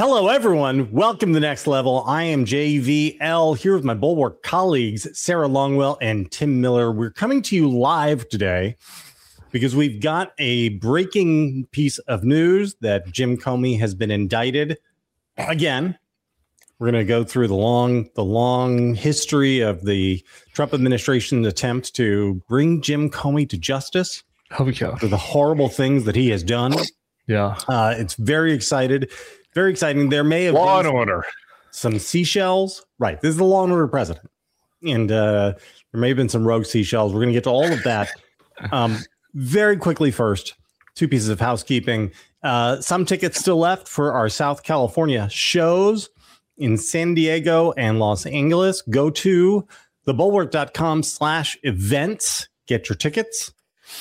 Hello, everyone. Welcome to the Next Level. I am JVL here with my Bulwark colleagues, Sarah Longwell and Tim Miller. We're coming to you live today because we've got a breaking piece of news that Jim Comey has been indicted again. We're going to go through the long history of the Trump administration's attempt to bring Jim Comey to justice for the horrible things that he has done. Yeah, it's very exciting. There may have Law and Order, some seashells. Right. This is the Law and Order president. And there may have been some rogue seashells. We're going to get to all of that very quickly. First, two pieces of housekeeping. Some tickets still left for our South California shows in San Diego and Los Angeles. Go to thebulwark.com/events. Get your tickets.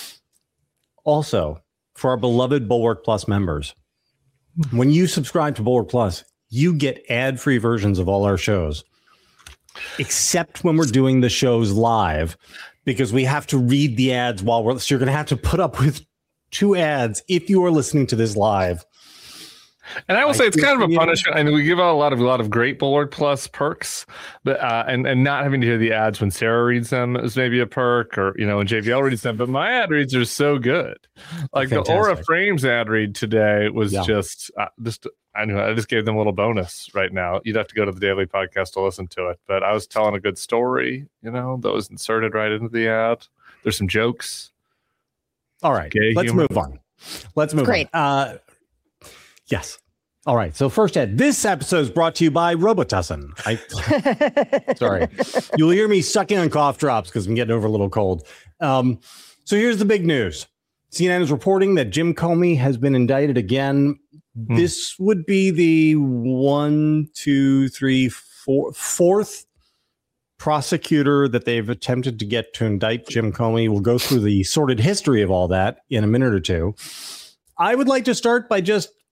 Also, for our beloved Bulwark Plus members, when you subscribe to Bulwark Plus, you get ad-free versions of all our shows, except when we're doing the shows live, because we have to read the ads so you're going to have to put up with 2 ads if you are listening to this live. And I will say it's kind of a punishment. I mean, we give out a lot of great Bulwark Plus perks, but and not having to hear the ads when Sarah reads them is maybe a perk, or when JVL reads them. But my ad reads are so good. Like the Aura Frames ad read today was just I just gave them a little bonus right now. You'd have to go to the daily podcast to listen to it, but I was telling a good story, that was inserted right into the ad. There's some jokes. All right, let's move on. Great. Yes. All right. So first, Ed, this episode is brought to you by Robitussin. Sorry. You'll hear me sucking on cough drops because I'm getting over a little cold. So here's the big news. CNN is reporting that Jim Comey has been indicted again. This would be the fourth prosecutor that they've attempted to get to indict Jim Comey. We'll go through the sordid history of all that in a minute or two. I would like to start by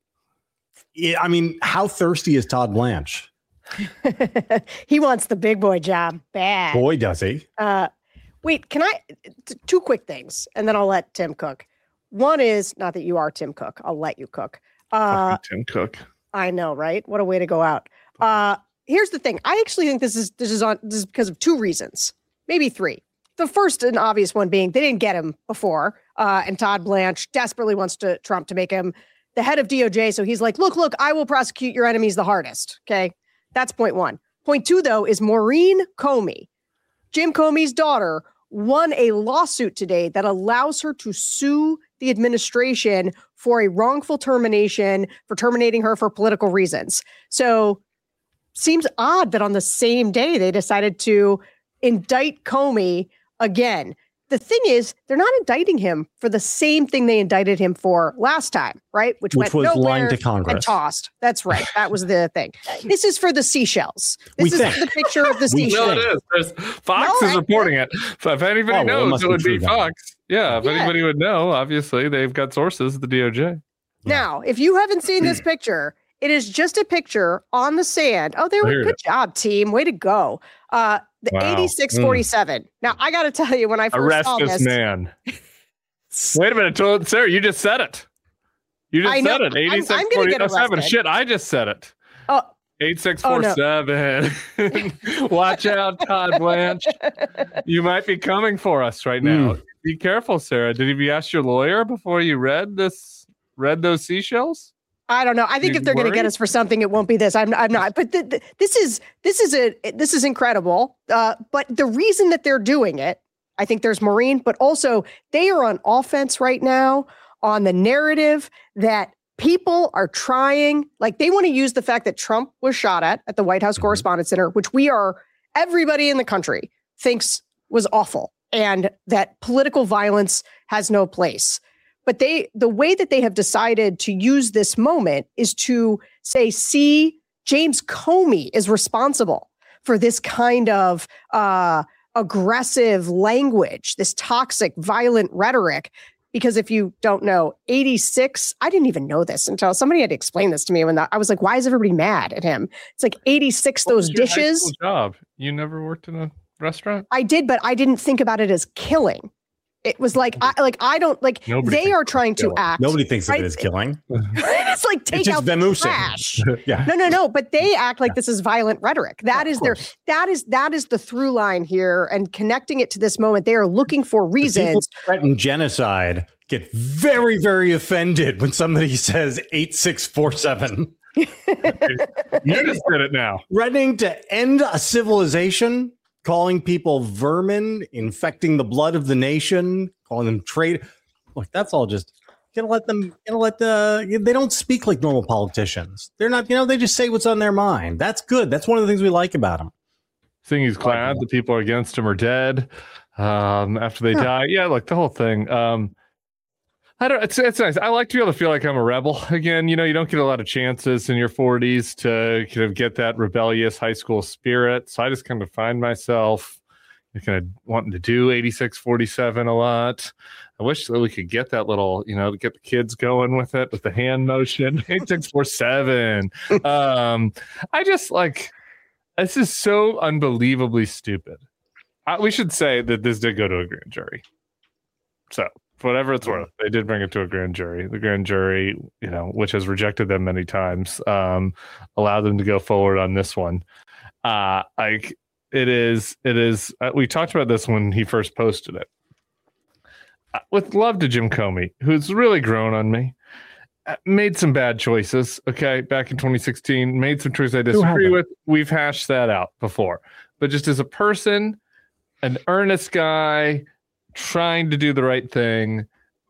how thirsty is Todd Blanche? He wants the big boy job bad. Boy, does he. Wait, can I? 2 quick things, and then I'll let Tim cook. One is, not that you are Tim Cook. I'll let you cook. Tim Cook. I know, right? What a way to go out. Here's the thing. I actually think this is because of 2 reasons, maybe 3. The first and obvious one being they didn't get him before, and Todd Blanche desperately wants Trump to make him the head of DOJ. So he's like, look, I will prosecute your enemies the hardest. Okay. That's point 1. Point 2, though, is Maureen Comey, Jim Comey's daughter, won a lawsuit today that allows her to sue the administration for a wrongful termination, for terminating her for political reasons. So seems odd that on the same day they decided to indict Comey again. The thing is, they're not indicting him for the same thing they indicted him for last time, right? Which went was nowhere lying to Congress and tossed. That's right. That was the thing. This is for the seashells. This is the picture of the seashells. No, it is. Fox is reporting it. If anybody knows, it would be Fox. Yeah, if anybody would know, obviously they've got sources at the DOJ. Now, if you haven't seen this picture, it is just a picture on the sand. Oh, good job, team. Way to go. The 8647. Now, I got to tell you, when I first saw this man. Wait a minute, Sarah, you just said it. You just said it. 8647. Shit, I just said it. Oh, 8647. Watch out, Todd Blanche. You might be coming for us right now. Be careful, Sarah. Did you ask your lawyer before you read those seashells? I don't know. I think if they're going to get us for something, it won't be this. I'm not. But this is incredible. But the reason that they're doing it, I think there's Maureen, but also they are on offense right now on the narrative that people are trying, like they want to use the fact that Trump was shot at the White House Correspondents Center, which everybody in the country thinks was awful, and that political violence has no place. But the way that they have decided to use this moment is to say, see, James Comey is responsible for this kind of aggressive language, this toxic, violent rhetoric. Because if you don't know, 86, I didn't even know this until somebody had to explain this to me. I was like, why is everybody mad at him? It's like 86, those dishes. Job. You never worked in a restaurant? I did, but I didn't think about it as killing. It was like I don't like. Nobody they are trying to act. Nobody thinks right? of it as killing. It's like take It's just out the Vamoosing. trash. Yeah. No. But they act like this is violent rhetoric. That is that is the through line here, and connecting it to this moment. They are looking for reasons. People who threaten genocide get very, very offended when somebody says 8647. You just said it now. Threatening to end a civilization, calling people vermin, infecting the blood of the nation, calling them traitor. Look, that's all just they don't speak like normal politicians. They're not, they just say what's on their mind. That's good. That's one of the things we like about them. Saying he's glad the people against him are dead after they die. Yeah, like the whole thing. I don't. It's nice. I like to be able to feel like I'm a rebel again. You don't get a lot of chances in your 40s to kind of get that rebellious high school spirit. So I just kind of find myself kind of wanting to do 8647 a lot. I wish that we could get that little, to get the kids going with it with the hand motion. 8647. I just like this is so unbelievably stupid. We should say that this did go to a grand jury. So. For whatever it's worth, they did bring it to a grand jury. The grand jury, which has rejected them many times, allowed them to go forward on this one. It is. We talked about this when he first posted it. With love to Jim Comey, who's really grown on me, made some bad choices. Okay, back in 2016, made some choices I disagree with. We've hashed that out before, but just as a person, an earnest guy. Trying to do the right thing,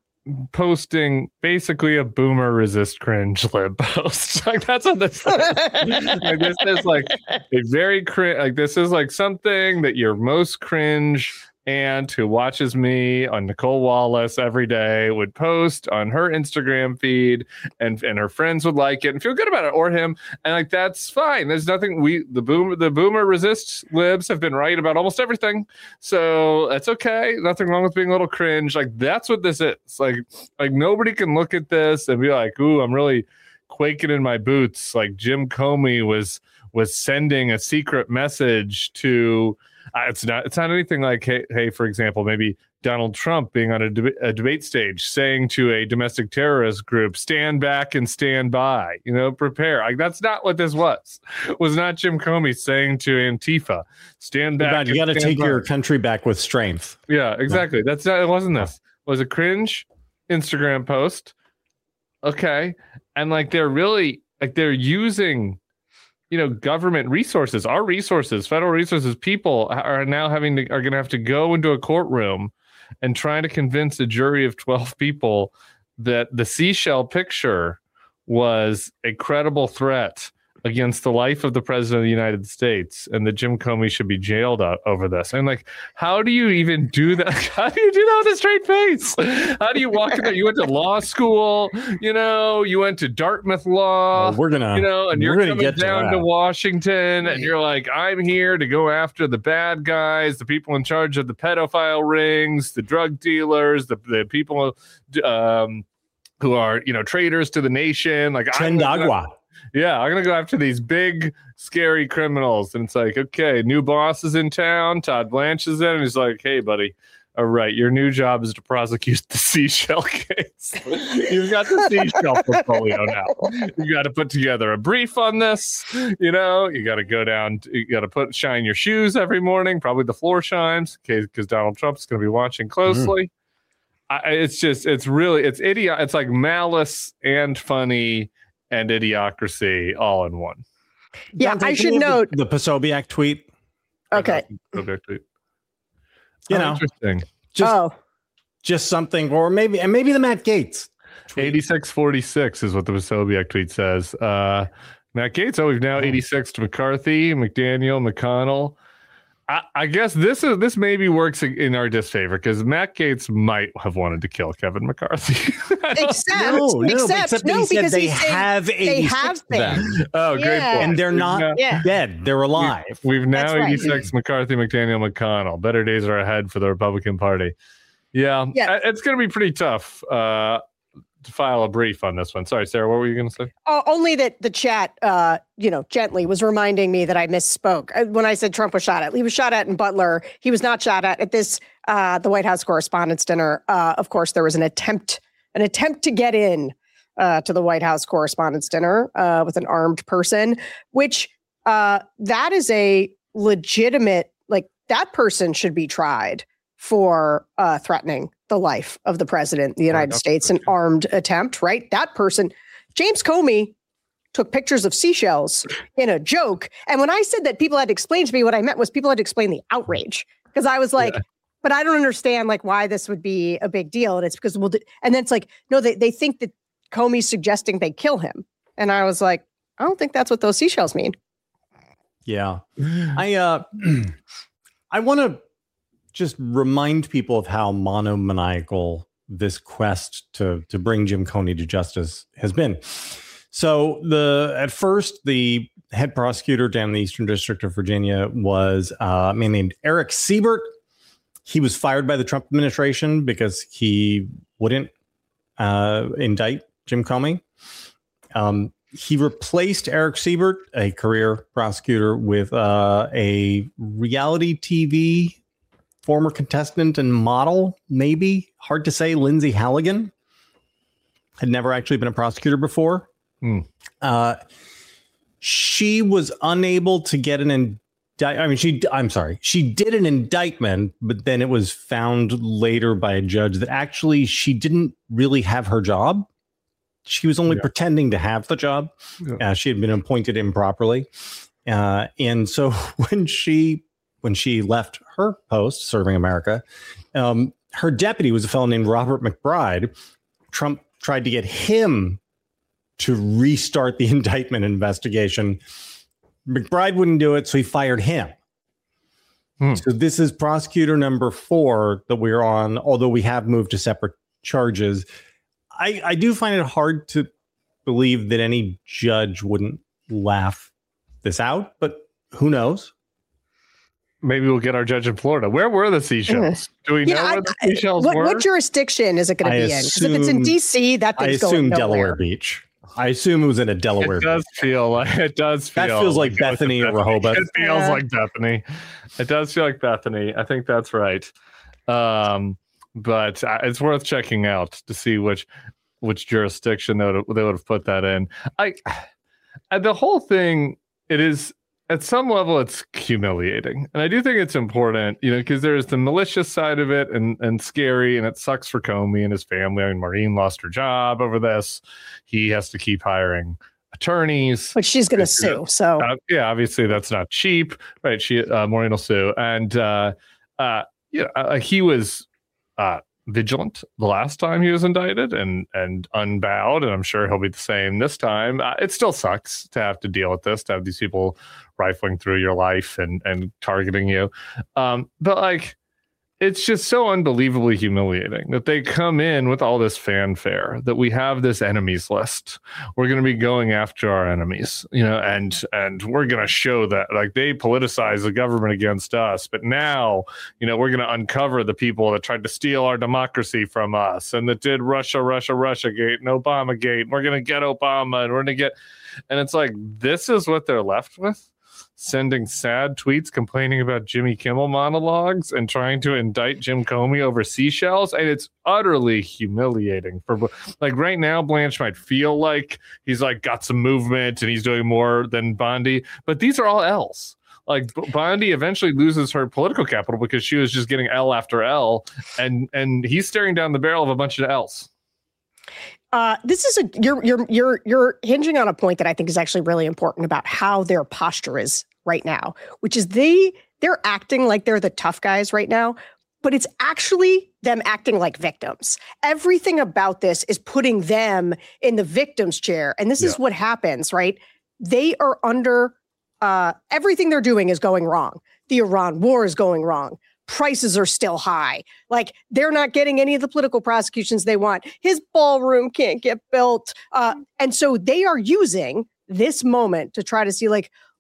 posting basically a boomer resist cringe lib post. Like that's what this is. Like this is like a very cringe. Like this is like something that your most cringe aunt who watches me on Nicole Wallace every day would post on her Instagram feed, and her friends would like it and feel good about it, or him, and like that's fine. There's nothing. The boomer resist libs have been right about almost everything, so that's okay. Nothing wrong with being a little cringe. Like that's what this is. Like nobody can look at this and be like, ooh, I'm really quaking in my boots. Like Jim Comey was sending a secret message to. It's not anything like, hey, for example, maybe Donald Trump being on a debate stage saying to a domestic terrorist group, stand back and stand by, prepare. Like that's not what this was. It was not Jim Comey saying to Antifa, stand back. You got to take your country back with strength. Yeah, exactly. That's not, it wasn't this. It was a cringe Instagram post. Okay. And like, they're really like, they're using government resources, our resources, federal resources. People are now are going to have to go into a courtroom and try to convince a jury of 12 people that the seashell picture was a credible threat against the life of the president of the United States, and that Jim Comey should be jailed over this. And like, how do you even do that? How do you do that with a straight face? How do you walk in there? You went to law school, you went to Dartmouth Law, and you're coming down to Washington, and you're like, I'm here to go after the bad guys, the people in charge of the pedophile rings, the drug dealers, the people who are, traitors to the nation. Like Chendagua. I'm going to go after these big, scary criminals. And it's like, okay, new boss is in town. Todd Blanche is in. And he's like, hey, buddy, all right, your new job is to prosecute the seashell case. You've got the seashell portfolio now. You got to put together a brief on this. You got to go down. You got to shine your shoes every morning. Probably the floor shines because Donald Trump's going to be watching closely. It's idiot. It's like malice and funny and idiocracy all in one. Yeah, I should note the Posobiec tweet. Okay. Posobiec tweet. Interesting. Just something, or maybe the Matt Gaetz tweet. 8646 is what the Posobiec tweet says. Matt Gaetz, we've now 86 to McCarthy, McDaniel, McConnell. I guess this maybe works in our disfavor because Matt Gaetz might have wanted to kill Kevin McCarthy. Except because they have been. Oh, great point. And they're not dead; they're alive. We've now 86 McCarthy, McDaniel, McConnell. Better days are ahead for the Republican Party. Yeah. It's going to be pretty tough file a brief on this one. Sorry, Sarah, what were you going to say? Only that the chat, gently was reminding me that I misspoke when I said Trump was shot at. He was shot at in Butler. He was not shot at this the White House Correspondents' Dinner. Of course, there was an attempt to get in to the White House Correspondents' Dinner with an armed person, which that is a legitimate, that person should be tried for threatening the life of the president of the United States, an armed attempt, right? That person, James Comey, took pictures of seashells in a joke. And when I said that people had to explain to me, what I meant was people had to explain the outrage, because I was like, but I don't understand why this would be a big deal. And it's because and then it's like, no, they think that Comey's suggesting they kill him. And I was like, I don't think that's what those seashells mean. Yeah. I want to just remind people of how monomaniacal this quest to bring Jim Comey to justice has been. So at first, the head prosecutor down in the Eastern District of Virginia was a man named Eric Siebert. He was fired by the Trump administration because he wouldn't indict Jim Comey. He replaced Eric Siebert, a career prosecutor, with a reality TV former contestant and model, maybe, hard to say, Lindsay Halligan. Had never actually been a prosecutor before. She was unable to get an indictment. She did an indictment, but then it was found later by a judge that actually she didn't really have her job. She was only pretending to have the job. She had been appointed improperly. And so when she left her post serving America, her deputy was a fellow named Robert McBride. Trump tried to get him to restart the indictment investigation. McBride wouldn't do it, so he fired him. So this is prosecutor number 4 that we're on, although we have moved to separate charges. I do find it hard to believe that any judge wouldn't laugh this out, but who knows? Maybe we'll get our judge in Florida. Where were the seashells? Do we know where the seashells were? What jurisdiction is it going to be in? Because if it's in D.C., that thing's going nowhere. Delaware Beach. I assume it was in a Delaware. It does feel like that feels like Bethany or Rehoboth. It feels like Bethany. It does feel like Bethany. I think that's right. But it's worth checking out to see which jurisdiction they would have put that in. The whole thing, it is at some level it's humiliating, and I do think it's important, because there's the malicious side of it and scary, and it sucks for Comey and his family. I mean, Maureen lost her job over this. He has to keep hiring attorneys, but she's going to sue. So obviously that's not cheap, right? Maureen will sue, and he was vigilant the last time he was indicted and unbowed, and I'm sure he'll be the same this time. It still sucks to have to deal with this, to have these people rifling through your life and targeting you. But it's just so unbelievably humiliating that they come in with all this fanfare, that we have this enemies list. We're going to be going after our enemies, and we're going to show that they politicize the government against us. But now, we're going to uncover the people that tried to steal our democracy from us and that did Russia gate and Obama gate. We're going to get Obama, and we're going to get, and it's like, this is what they're left with. Sending sad tweets complaining about Jimmy Kimmel monologues and trying to indict Jim Comey over seashells. And it's utterly humiliating for right now, Blanche might feel like he's got some movement and he's doing more than Bondi, but these are all L's. Bondi eventually loses her political capital because she was just getting L after L, and he's staring down the barrel of a bunch of L's. This is you're hinging on a point that I think is actually really important about how their posture is right now, which is they're acting like they're the tough guys right now, but it's actually them acting like victims. Everything about this is putting them in the victim's chair, and this is what happens, right? They are under everything they're doing is going wrong. The Iran war is going wrong. Prices are still high. They're not getting any of the political prosecutions they want. His ballroom can't get built. And so they are using this moment to try to see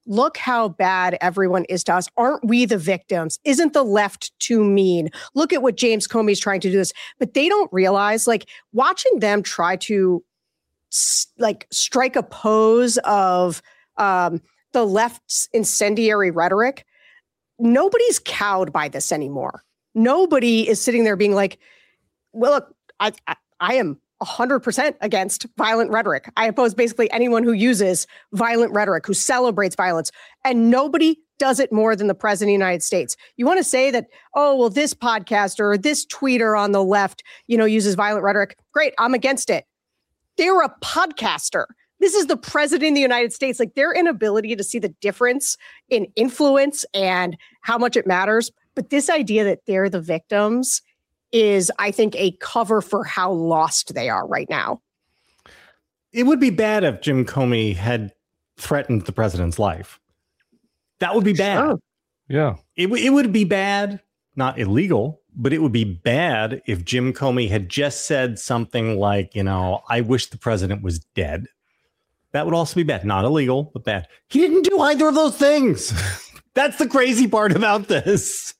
look how bad everyone is to us. Aren't we the victims? Isn't the left too mean? Look at what James Comey's trying to do this. But they don't realize, like, watching them try to like strike a pose of the left's incendiary rhetoric. Nobody's cowed by this anymore. Nobody is sitting there being like, well, look, I am 100% against violent rhetoric. I oppose basically anyone who uses violent rhetoric, who celebrates violence, and nobody does it more than the president of the United States. You want to say that, oh, well, this podcaster or this tweeter on the left, uses violent rhetoric. Great, I'm against it. They're a podcaster. This is the president of the United States. Like, their inability to see the difference in influence and how much it matters. But this idea that they're the victims is, I think, a cover for how lost they are right now. It would be bad if Jim Comey had threatened the president's life. That would be bad. Sure. Yeah. It would be bad, not illegal, but it would be bad if Jim Comey had just said something like, I wish the president was dead. That would also be bad. Not illegal, but bad. He didn't do either of those things. That's the crazy part about this.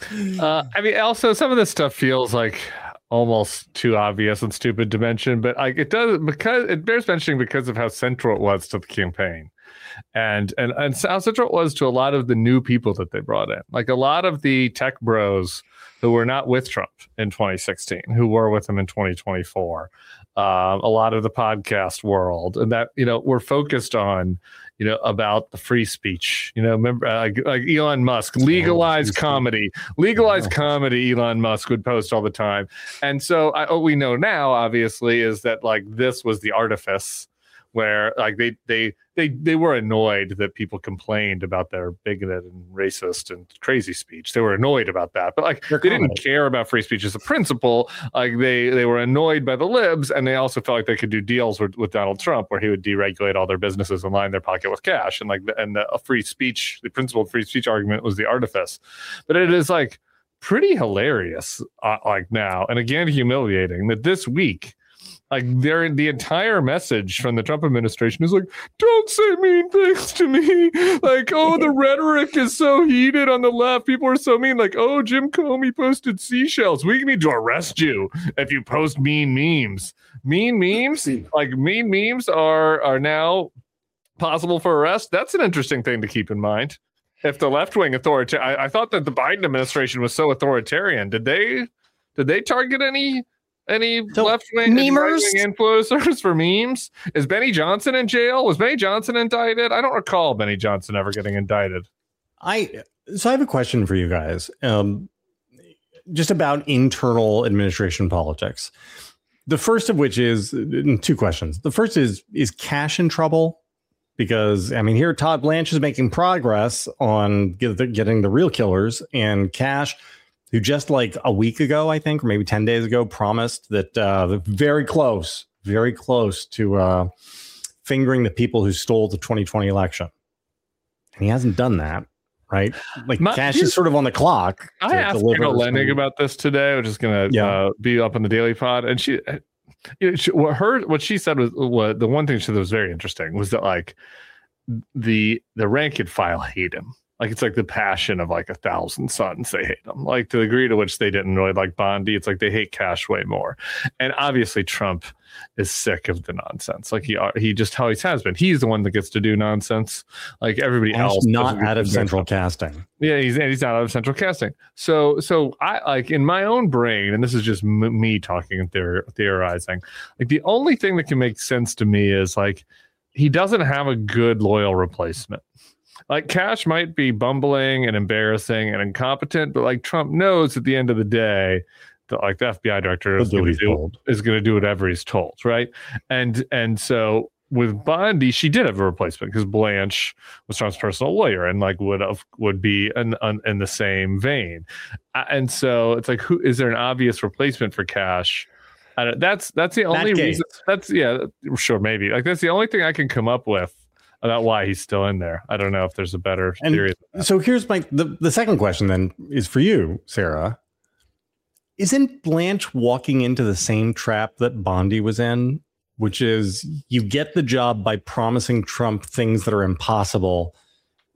Also, some of this stuff feels like almost too obvious and stupid to mention, but like it does, because it bears mentioning because of how central it was to the campaign, and how central it was to a lot of the new people that they brought in, like a lot of the tech bros who were not with Trump in 2016, who were with him in 2024. A lot of the podcast world, and that we're focused on. About the free speech, remember like Elon Musk, legalize comedy, Elon Musk would post all the time. And so what we know now, obviously, is that like this was the artifice where like they were annoyed that people complained about their bigoted and racist and crazy speech. They were annoyed about that, but like they didn't care about free speech as a principle. Like they were annoyed by the libs, and they also felt like they could do deals with Donald Trump where he would deregulate all their businesses and line their pocket with cash. And the free speech, the principle of free speech argument was the artifice. But it is like pretty hilarious like now, and again humiliating that this week, like the entire message from the Trump administration is like, don't say mean things to me. Like, oh, the rhetoric is so heated on the left. People are so mean. Like, oh, Jim Comey posted seashells. We need to arrest you if you post mean memes. Mean memes, like mean memes are now possible for arrest. That's an interesting thing to keep in mind. If the left-wing I thought that the Biden administration was so authoritarian. Did they target any left-wing influencers for memes? Is Benny Johnson in jail? Was Benny Johnson indicted? I don't recall Benny Johnson ever getting indicted. So I have a question for you guys, just about internal administration politics. The first of which is two questions. The first is Kash in trouble? Because, here Todd Blanche is making progress on getting the real killers, and Kash, who just like a week ago, I think, or maybe 10 days ago, promised that very close to fingering the people who stole the 2020 election. And he hasn't done that, right? Like Kash is sort of on the clock. I asked Rachel Lennig about this today, which is going to be up on the Daily Pod. And what she said was the one thing she said that was very interesting was that like the rank and file hate him. Like it's like the passion of like 1,000 Suns. They hate him. Like to the degree to which they didn't really like Bondi, it's like they hate Kash way more. And obviously Trump is sick of the nonsense. Like he just always has been. He's the one that gets to do nonsense. Like everybody else, not out of central casting. Yeah, he's not out of central casting. So I like in my own brain, and this is just me talking and theorizing. Like the only thing that can make sense to me is like he doesn't have a good loyal replacement. Like Kash might be bumbling and embarrassing and incompetent, but like Trump knows at the end of the day that like the FBI director is going to do whatever he's told, right? And so with Bondi, she did have a replacement because Blanche was Trump's personal lawyer and like would be in the same vein. And so it's like, who is there an obvious replacement for Kash? That's the only reason. Sure, maybe like that's the only thing I can come up with about why he's still in there. I don't know if there's a better theory. So here's the second question then is for you, Sarah. Isn't Blanche walking into the same trap that Bondi was in, which is you get the job by promising Trump things that are impossible,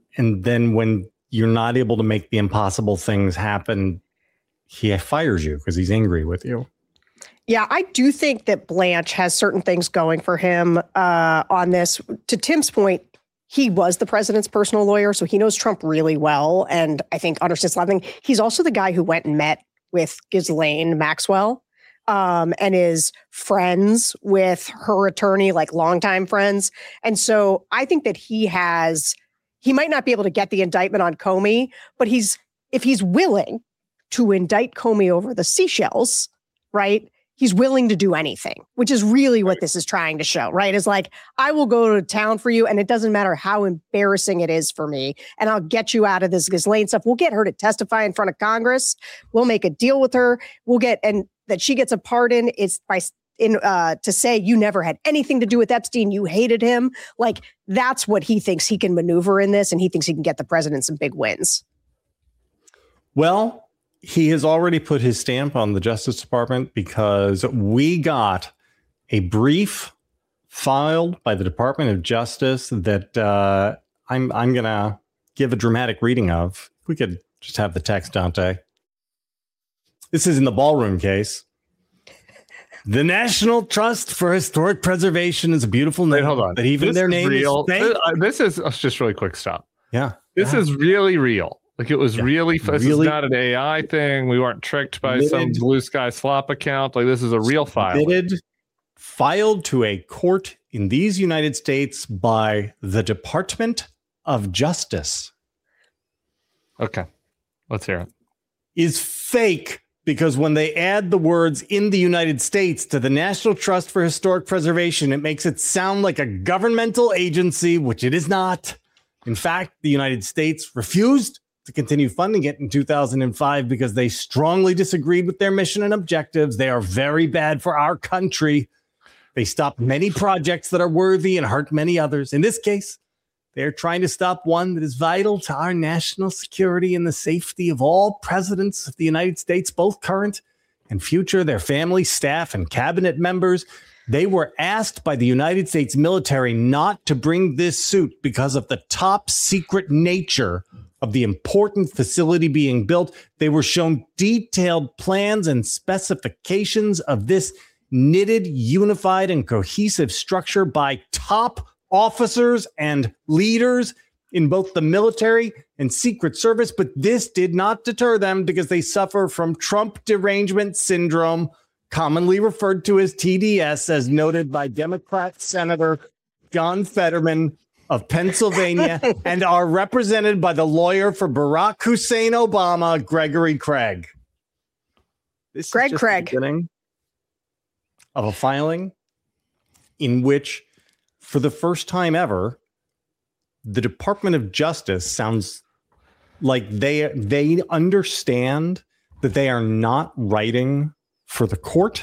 And then when you're not able to make the impossible things happen, he fires you because he's angry with you. Yeah, I do think that Blanche has certain things going for him on this. To Tim's point, he was the president's personal lawyer, so he knows Trump really well, and I think understands a lot of things. He's also the guy who went and met with Ghislaine Maxwell and is friends with her attorney, like longtime friends. And so I think that he might not be able to get the indictment on Comey, but if he's willing to indict Comey over the Seychelles, right? He's willing to do anything, which is really what this is trying to show, right? Is like, I will go to town for you, and it doesn't matter how embarrassing it is for me, and I'll get you out of this Ghislaine stuff. We'll get her to testify in front of Congress. We'll make a deal with her. And that she gets a pardon is to say you never had anything to do with Epstein. You hated him. Like, that's what he thinks he can maneuver in this, and he thinks he can get the president some big wins. Well, he has already put his stamp on the Justice Department because we got a brief filed by the Department of Justice that I'm going to give a dramatic reading of. If we could just have the text, Dante. This is in the Ballroom case. The National Trust for Historic Preservation is a beautiful name. Wait, hold on. But even this their name real. is This is just really quick stop. Yeah. This is really real. Like, it was really, this is not an AI thing. We weren't tricked by some Blue Sky Slop account. Like, this is a real file. Filed to a court in these United States by the Department of Justice. Okay. Let's hear it. Is fake because when they add the words "in the United States" to the National Trust for Historic Preservation, it makes it sound like a governmental agency, which it is not. In fact, the United States refused to continue funding it in 2005 because they strongly disagreed with their mission and objectives. They are very bad for our country. They stopped many projects that are worthy and hurt many others. In this case, they're trying to stop one that is vital to our national security and the safety of all presidents of the United States, both current and future, their families, staff, and cabinet members. They were asked by the United States military not to bring this suit because of the top secret nature of the important facility being built. They were shown detailed plans and specifications of this knitted, unified, and cohesive structure by top officers and leaders in both the military and Secret Service. But this did not deter them because they suffer from Trump derangement syndrome, commonly referred to as TDS, as noted by Democrat Senator John Fetterman of Pennsylvania, and are represented by the lawyer for Barack Hussein Obama, Gregory Craig. This is just the beginning of a filing in which, for the first time ever, the Department of Justice sounds like they understand that they are not writing for the court.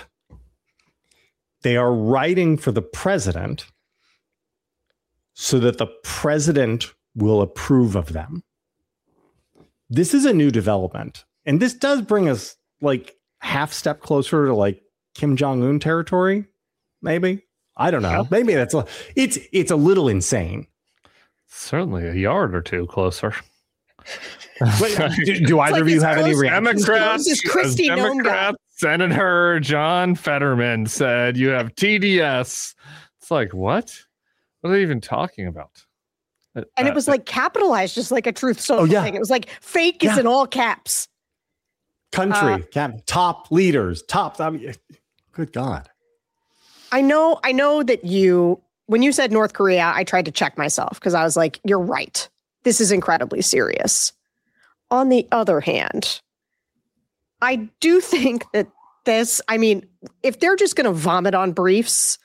They are writing for the president so that the president will approve of them. This is a new development. And this does bring us like half step closer to like Kim Jong-un territory, maybe. I don't know. Yeah. Maybe it's a little insane. Certainly a yard or two closer. Wait, do either of you have any reactions? Democrats, Senator John Fetterman said you have TDS. It's like, what? What are they even talking about? And it was like capitalized, just like a Truth Social thing. It was like fake is in all caps. Country, top leaders, good God. I know that when you said North Korea, I tried to check myself because I was like, you're right. This is incredibly serious. On the other hand, I do think that if they're just going to vomit on briefs,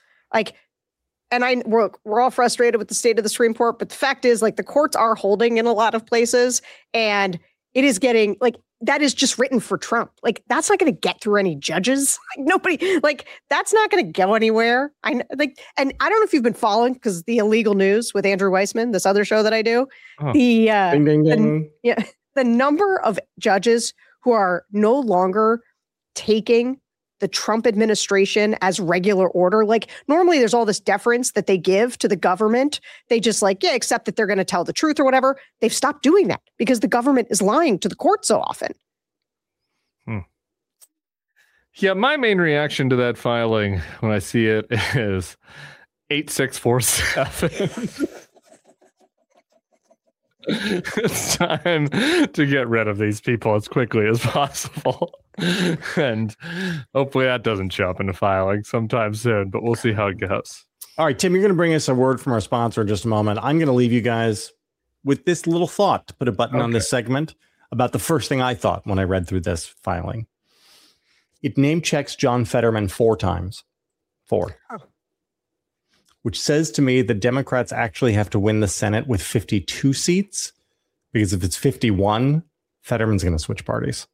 we're all frustrated with the state of the Supreme Court, but the fact is, like, the courts are holding in a lot of places, and it is getting like that is just written for Trump. Like, that's not going to get through any judges. Like, nobody, like, that's not going to go anywhere. And I don't know if you've been following, because the Illegal News with Andrew Weissman, this other show that I do, ding, ding, ding. The number of judges who are no longer taking the Trump administration as regular order. Like normally there's all this deference that they give to the government. They just accept that they're going to tell the truth or whatever. They've stopped doing that because the government is lying to the court so often. Yeah, my main reaction to that filing when I see it is 8647. It's time to get rid of these people as quickly as possible. And hopefully that doesn't jump into filing sometime soon, but we'll see how it goes. All right, Tim, you're going to bring us a word from our sponsor in just a moment. I'm going to leave you guys with this little thought to put a button on this segment about the first thing I thought when I read through this filing. It name checks John Fetterman 4 times. 4. Oh. Which says to me the Democrats actually have to win the Senate with 52 seats, because if it's 51, Fetterman's going to switch parties.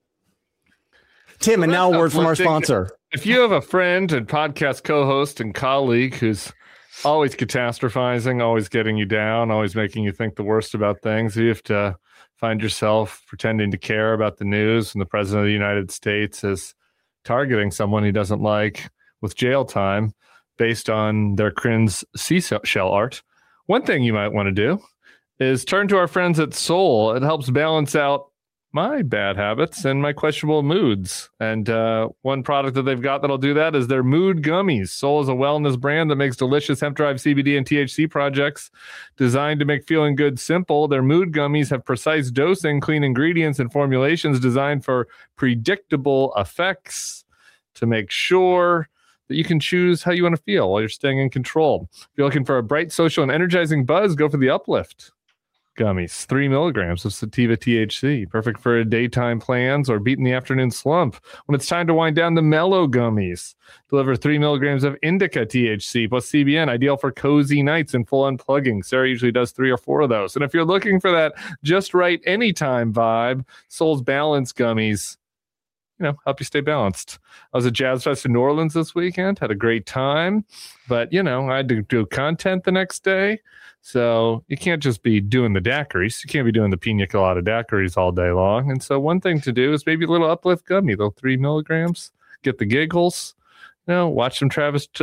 Tim, and now a word from our sponsor. If you have a friend and podcast co-host and colleague who's always catastrophizing, always getting you down, always making you think the worst about things, you have to find yourself pretending to care about the news and the president of the United States is targeting someone he doesn't like with jail time based on their cringe seashell art. One thing you might want to do is turn to our friends at Soul. It helps balance out my bad habits and my questionable moods. And one product that they've got that'll do that is their Mood Gummies. Soul is a wellness brand that makes delicious hemp-derived CBD and THC projects designed to make feeling good simple. Their Mood Gummies have precise dosing, clean ingredients, and formulations designed for predictable effects to make sure that you can choose how you want to feel while you're staying in control. If you're looking for a bright, social, and energizing buzz, go for the Uplift Gummies. 3 milligrams of sativa THC. Perfect for daytime plans or beating the afternoon slump. When it's time to wind down, the Mellow Gummies deliver 3 milligrams of indica THC plus CBN, ideal for cozy nights and full unplugging. Sarah usually does 3 or 4 of those. And if you're looking for that just right anytime vibe, Soul's Balance Gummies, help you stay balanced. I was at Jazz Fest in New Orleans this weekend, had a great time, but, I had to do content the next day. So you can't just be doing the daiquiris. You can't be doing the pina colada daiquiris all day long. And so one thing to do is maybe a little Uplift Gummy, little 3 milligrams, get the giggles, watch some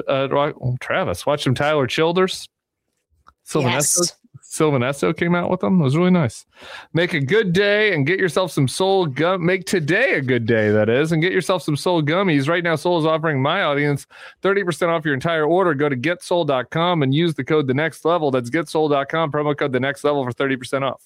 watch some Tyler Childers. Sylvanesso came out with them. It was really nice. Make a good day and get yourself some Soul gum. Make today a good day, that is, and get yourself some Soul gummies. Right now, Soul is offering my audience 30% off your entire order. Go to getsoul.com and use the code TheNextLevel. That's getsoul.com, promo code TheNextLevel for 30% off.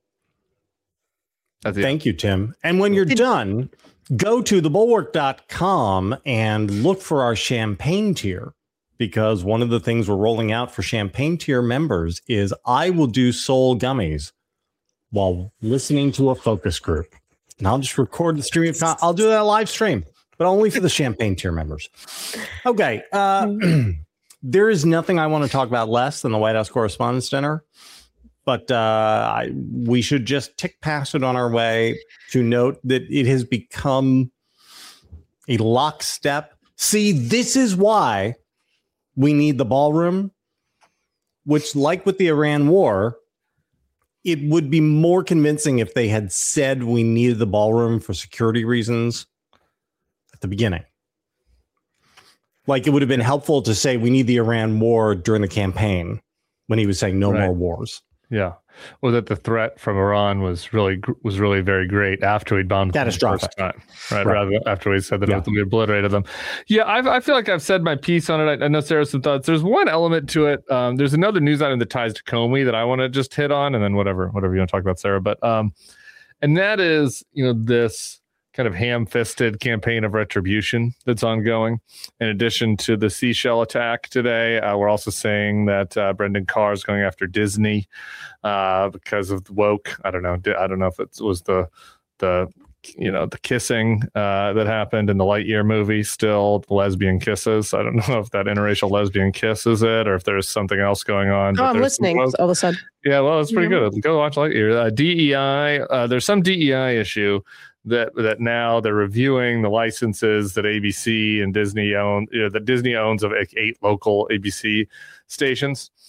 Thank you, Tim. And when you're done, go to thebulwark.com and look for our champagne tier. Because one of the things we're rolling out for Champagne tier members is I will do Soul gummies while listening to a focus group. And I'll just record the stream. I'll do that live stream, but only for the Champagne tier members. Okay. There is nothing I want to talk about less than the White House Correspondents' Dinner. But we should just tick past it on our way to note that it has become a lockstep. See, this is why we need the ballroom, which, like with the Iran war, it would be more convincing if they had said we needed the ballroom for security reasons at the beginning. Like, it would have been helpful to say we need the Iran war during the campaign when he was saying no more wars. Yeah. Well, that the threat from Iran was really very great after we'd bombed them the first time, right? Rather than after we said that we obliterated them. Yeah, I feel like I've said my piece on it. I know Sarah has some thoughts. There's one element to it. There's another news item that ties to Comey that I want to just hit on, and then whatever you want to talk about, Sarah. But and that is, this kind of ham-fisted campaign of retribution that's ongoing. In addition to the seashell attack today, we're also saying that Brendan Carr is going after Disney because of the woke. I don't know if it was the kissing that happened in the Lightyear movie. Still, the lesbian kisses. I don't know if that interracial lesbian kiss is it, or if there's something else going on. Oh, I'm listening all of a sudden. Yeah, well, it's pretty good. Go watch Lightyear. DEI. There's some DEI issue that now they're reviewing the licenses that ABC and Disney own, that Disney owns of 8 local ABC stations.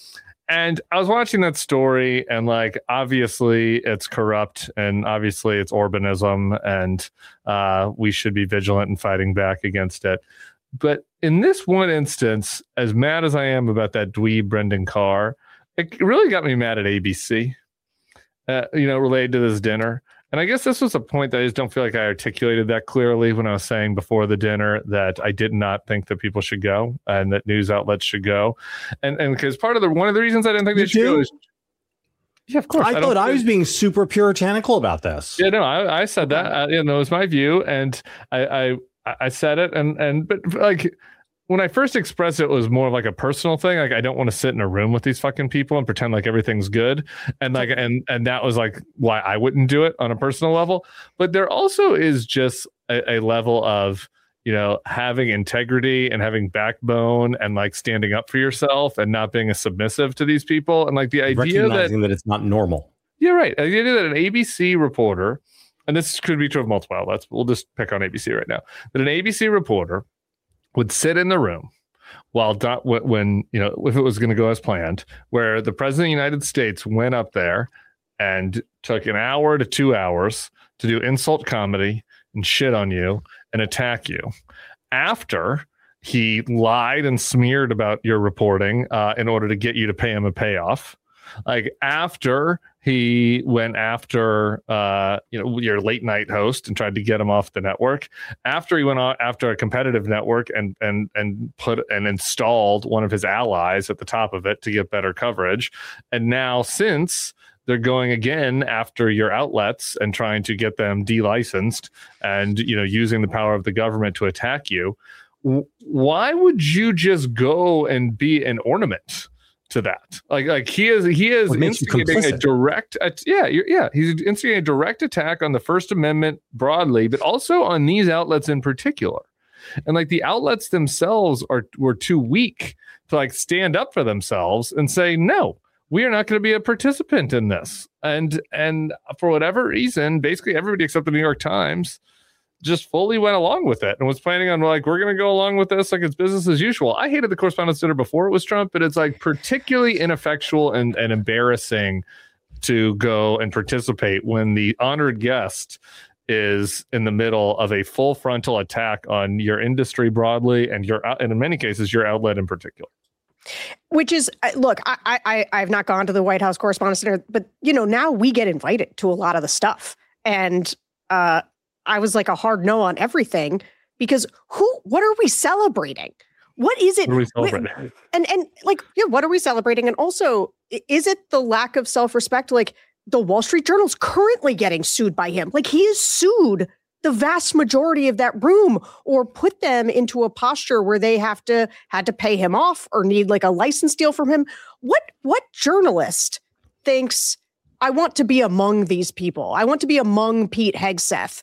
And I was watching that story, and like, obviously it's corrupt, and obviously it's Orbanism, and we should be vigilant and fighting back against it. But in this one instance, as mad as I am about that dweeb Brendan Carr, it really got me mad at ABC, related to this dinner. And I guess this was a point that I just don't feel like I articulated that clearly when I was saying before the dinner that I did not think that people should go and that news outlets should go. And because one of the reasons I didn't think they should go is, yeah, of course. I thought I was being super puritanical about this. Yeah, no, I said that. It was my view, and I said it, but like, when I first expressed it was more of like a personal thing. Like, I don't want to sit in a room with these fucking people and pretend like everything's good. And like, and that was like why I wouldn't do it on a personal level. But there also is just a level of, having integrity and having backbone and like standing up for yourself and not being a submissive to these people. And like the idea that it's not normal. Yeah, right. The idea that an ABC reporter, and this could be true of multiple outlets, but we'll just pick on ABC right now, that an ABC reporter would sit in the room while when if it was going to go as planned, where the president of the United States went up there and took an hour to 2 hours to do insult comedy and shit on you and attack you after he lied and smeared about your reporting in order to get you to pay him a payoff. Like, after he went after your late night host and tried to get him off the network, after he went on after a competitive network and installed one of his allies at the top of it to get better coverage, and now since they're going again after your outlets and trying to get them delicensed and using the power of the government to attack you, why would you just go and be an ornament to that? Like he is instigating a direct he's instigating a direct attack on the First Amendment broadly, but also on these outlets in particular. And like, the outlets themselves were too weak to like stand up for themselves and say, no, we are not going to be a participant in this. And for whatever reason, basically everybody except the New York Times just fully went along with it and was planning on like, we're going to go along with this like it's business as usual. I hated the Correspondents' Dinner before it was Trump, but it's like particularly ineffectual and embarrassing to go and participate when the honored guest is in the middle of a full frontal attack on your industry broadly and and in many cases your outlet in particular. Which is, look, I've not gone to the White House Correspondents' Dinner, but now we get invited to a lot of the stuff, and I was like a hard no on everything because what are we celebrating? What is it? What are we celebrating? What are we celebrating? And also, is it the lack of self-respect? Like, the Wall Street Journal's currently getting sued by him. Like, he has sued the vast majority of that room or put them into a posture where they had to pay him off or need like a license deal from him. What journalist thinks, I want to be among these people? I want to be among Pete Hegseth.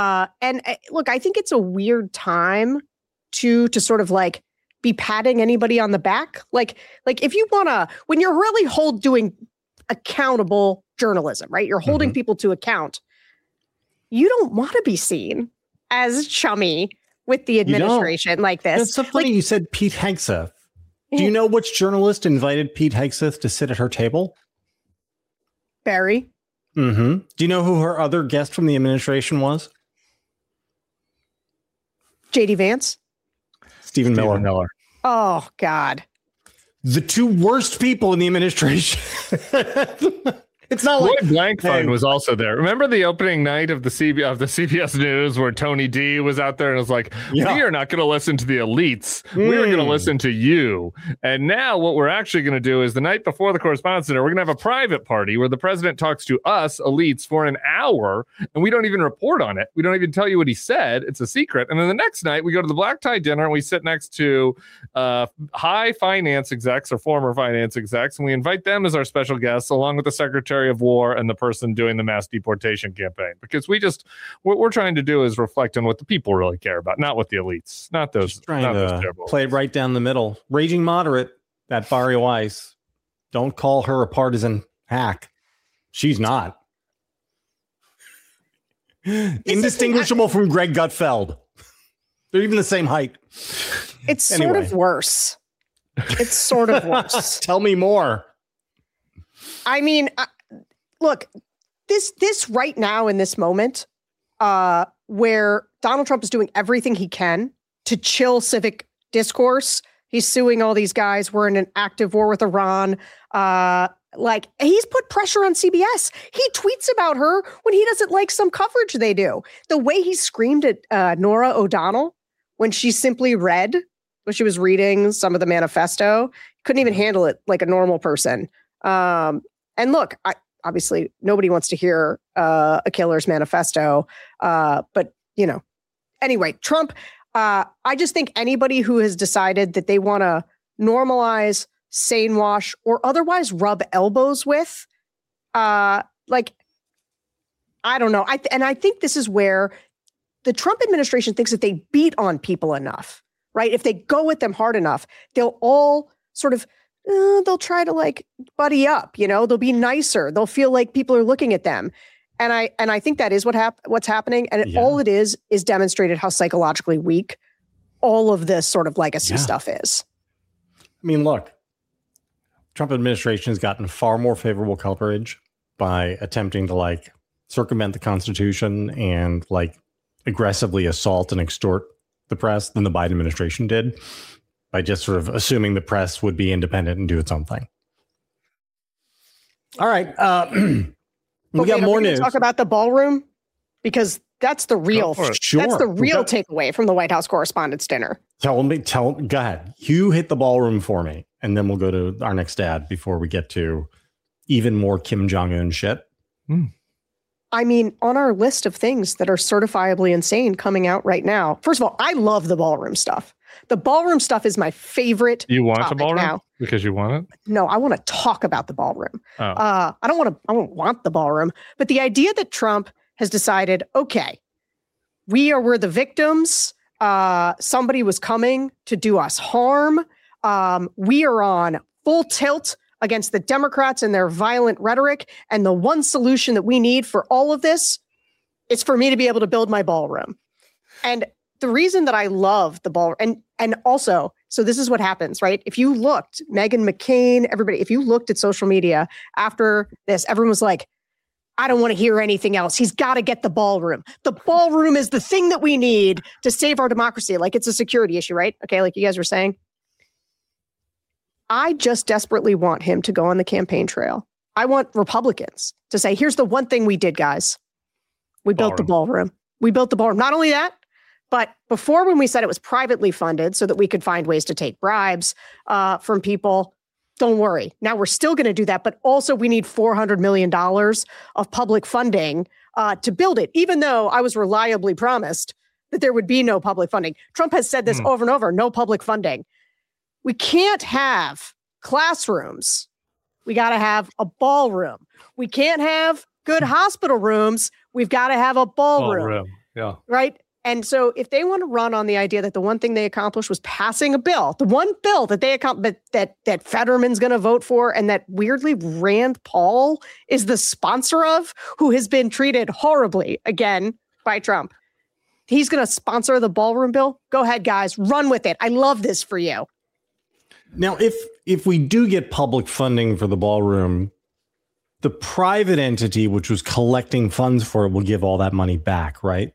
Look, I think it's a weird time to sort of like be patting anybody on the back. Like if you want to, when you're really doing accountable journalism, right? You're holding people to account. You don't want to be seen as chummy with the administration like this. It's so funny you said Pete Hegseth. Do you know which journalist invited Pete Hegseth to sit at her table? Barry. Do you know who her other guest from the administration was? JD Vance. Stephen Miller. Oh, God. The two worst people in the administration. It's not like Lloyd Blankfein was also there. Remember the opening night of the CBS News where Tony D was out there and was like, we are not going to listen to the elites. We're going to listen to you. And now what we're actually going to do is the night before the Correspondents' Dinner, we're going to have a private party where the president talks to us elites for an hour and we don't even report on it. We don't even tell you what he said. It's a secret. And then the next night we go to the black tie dinner and we sit next to high finance execs or former finance execs, and we invite them as our special guests along with the Secretary of War and the person doing the mass deportation campaign, because what we're trying to do is reflect on what the people really care about, not what the elites, not those. Just trying to play it right down the middle. Raging moderate, that Bari Weiss. Don't call her a partisan hack. She's not. Indistinguishable from Greg Gutfeld. They're even the same height. It's sort of worse. It's sort of worse. Tell me more. I mean, look, this right now in this moment, where Donald Trump is doing everything he can to chill civic discourse. He's suing all these guys. We're in an active war with Iran. Like, he's put pressure on CBS. He tweets about her when he doesn't like some coverage they do. The way he screamed at Norah O'Donnell when she simply read, when she was reading some of the manifesto, couldn't even handle it like a normal person. And look, obviously nobody wants to hear a killer's manifesto. But, you know, anyway, Trump, I just think anybody who has decided that they want to normalize, sane wash, or otherwise rub elbows with, like, I don't know. I think this is where the Trump administration thinks that they beat on people enough, right? If they go at them hard enough, they'll all sort of, they'll try to like buddy up, you know, they'll be nicer. They'll feel like people are looking at them. And I think that is what's happening. And all it is demonstrated how psychologically weak all of this sort of legacy stuff is. I mean, look, Trump administration has gotten far more favorable coverage by attempting to like circumvent the Constitution and like aggressively assault and extort the press than the Biden administration did by just sort of assuming the press would be independent and do its own thing. All right. We got more news. Talk about the ballroom because that's the real, that's the real takeaway from the White House Correspondents' Dinner. Go ahead. You hit the ballroom for me, and then we'll go to our next ad before we get to even more Kim Jong-un shit. I mean, on our list of things that are certifiably insane coming out right now. First of all, I love the ballroom stuff. The ballroom stuff is my favorite. You want the ballroom now. Because you want it? No, I want to talk about the ballroom. I don't want the ballroom, but the idea that Trump has decided, okay, we're the victims. Somebody was coming to do us harm. We are on full tilt against the Democrats and their violent rhetoric. And the one solution that we need for all of this is for me to be able to build my ballroom. And the reason that I love the ballroom, and also, so this is what happens, right? If you looked, Meghan McCain, everybody, if you looked at social media after this, everyone was like, I don't want to hear anything else. He's got to get the ballroom. The ballroom is the thing that we need to save our democracy. Like it's a security issue, right? Okay, like you guys were saying. I just desperately want him to go on the campaign trail. I want Republicans to say, here's the one thing we did, guys. We built the ballroom. We built the ballroom. Not only that, but before when we said it was privately funded so that we could find ways to take bribes from people, don't worry. Now we're still going to do that, but also we need $400 million of public funding to build it, even though I was reliably promised that there would be no public funding. Trump has said this over and over, no public funding. We can't have classrooms. We got to have a ballroom. We can't have good hospital rooms. We've got to have a ballroom. Yeah. Right? And so if they want to run on the idea that the one thing they accomplished was passing a bill, the one bill that they that Fetterman's going to vote for and that weirdly Rand Paul is the sponsor of, who has been treated horribly again by Trump. He's going to sponsor the ballroom bill. Go ahead, guys, run with it. I love this for you. Now, if we do get public funding for the ballroom, the private entity which was collecting funds for it will give all that money back, right?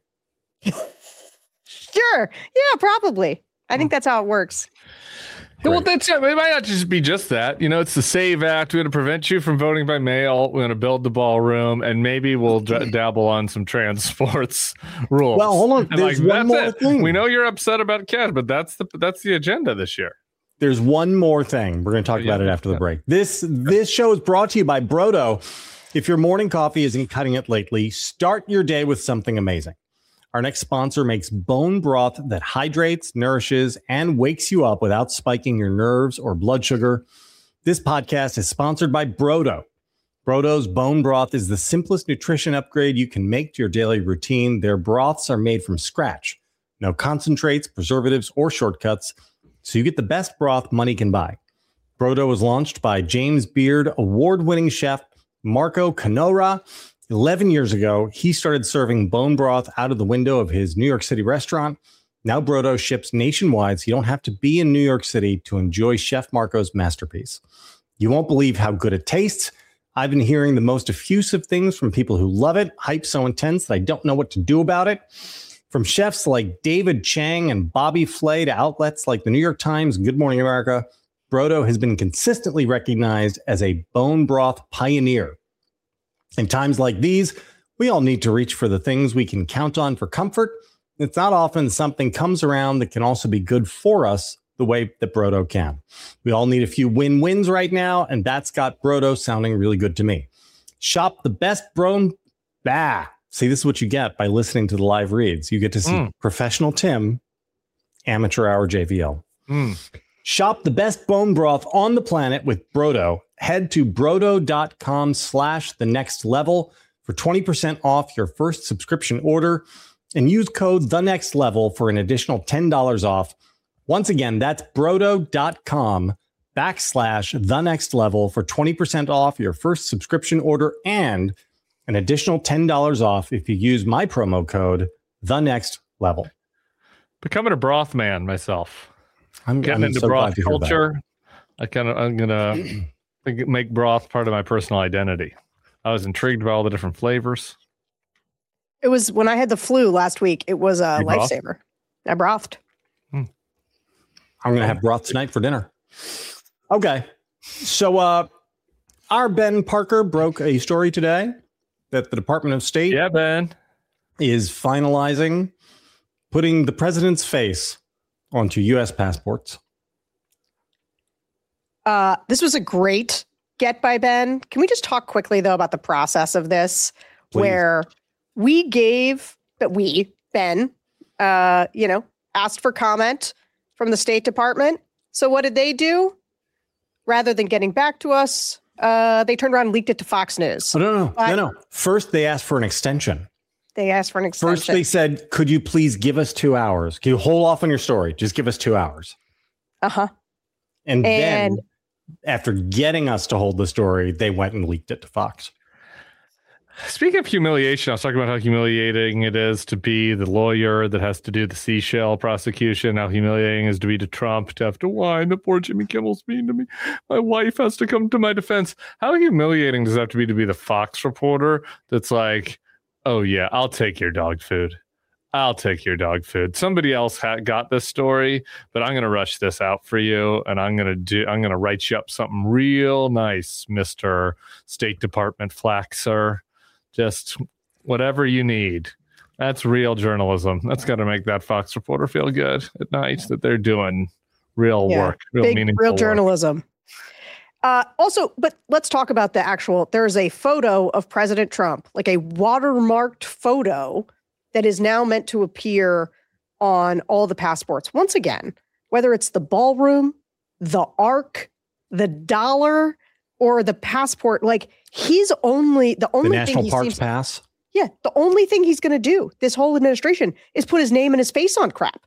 Sure. Yeah, probably. I think that's how it works. Well, it might not just be just that. You know, it's the SAVE Act. We're going to prevent you from voting by mail. We're going to build the ballroom, and maybe we'll dabble on some trans sports rules. Well, hold on. There's one more thing. We know you're upset about cash, but that's the agenda this year. There's one more thing. We're going to talk about it after the break. This show is brought to you by Brodo. If your morning coffee isn't cutting it lately, start your day with something amazing. Our next sponsor makes bone broth that hydrates, nourishes, and wakes you up without spiking your nerves or blood sugar. This podcast is sponsored by Brodo. Brodo's bone broth is the simplest nutrition upgrade you can make to your daily routine. Their broths are made from scratch. No concentrates, preservatives, or shortcuts, so you get the best broth money can buy. Brodo was launched by James Beard award-winning chef Marco Canora. 11 years ago, he started serving bone broth out of the window of his New York City restaurant. Now Brodo ships nationwide, so you don't have to be in New York City to enjoy Chef Marco's masterpiece. You won't believe how good it tastes. I've been hearing the most effusive things from people who love it, hype so intense that I don't know what to do about it. From chefs like David Chang and Bobby Flay to outlets like the New York Times and Good Morning America, Brodo has been consistently recognized as a bone broth pioneer. In times like these, we all need to reach for the things we can count on for comfort. It's not often something comes around that can also be good for us the way that Brodo can. We all need a few win-wins right now, and that's got Brodo sounding really good to me. Shop the best See, this is what you get by listening to the live reads. You get to see professional Tim, amateur hour JVL. Shop the best bone broth on the planet with Brodo. Head to brodo.com/thenextlevel for 20% off your first subscription order and use code THENEXTLEVEL for an additional $10 off. Once again, that's brodo.com/thenextlevel for 20% off your first subscription order and an additional $10 off if you use my promo code THENEXTLEVEL. Becoming a broth man myself. I'm getting into so broth culture. I'm gonna make broth part of my personal identity. I was intrigued by all the different flavors. It was when I had the flu last week. It was a lifesaver. I brothed. I'm going to have broth tonight for dinner. Okay. So our Ben Parker broke a story today that the Department of State is finalizing putting the president's face onto U.S. passports. This was a great get by Ben. Can we just talk quickly, though, about the process of this? Please. Where we Ben, asked for comment from the State Department. So what did they do? Rather than getting back to us, they turned around and leaked it to Fox News. Oh, no. First, they asked for an extension. First, they said, could you please give us 2 hours? Can you hold off on your story? Just give us 2 hours. Uh-huh. And then, after getting us to hold the story, they went and leaked it to Fox. Speaking of humiliation, I was talking about how humiliating it is to be the lawyer that has to do the seashell prosecution. How humiliating it is to be to Trump, to have to whine that poor Jimmy Kimmel's mean to me. My wife has to come to my defense. How humiliating does it have to be the Fox reporter that's like, oh yeah, I'll take your dog food. Somebody else got this story, but I'm going to rush this out for you, and I'm going to write you up something real nice, Mr. State Department Flaxer. Just whatever you need. That's real journalism. That's got to make that Fox reporter feel good at night that they're doing real work, real journalism. Also, but let's talk about there's a photo of President Trump, like a watermarked photo that is now meant to appear on all the passports. Once again, whether it's the ballroom, the Ark, the dollar, or the passport, like the only National Parks Pass. Yeah, the only thing he's going to do this whole administration is put his name and his face on crap.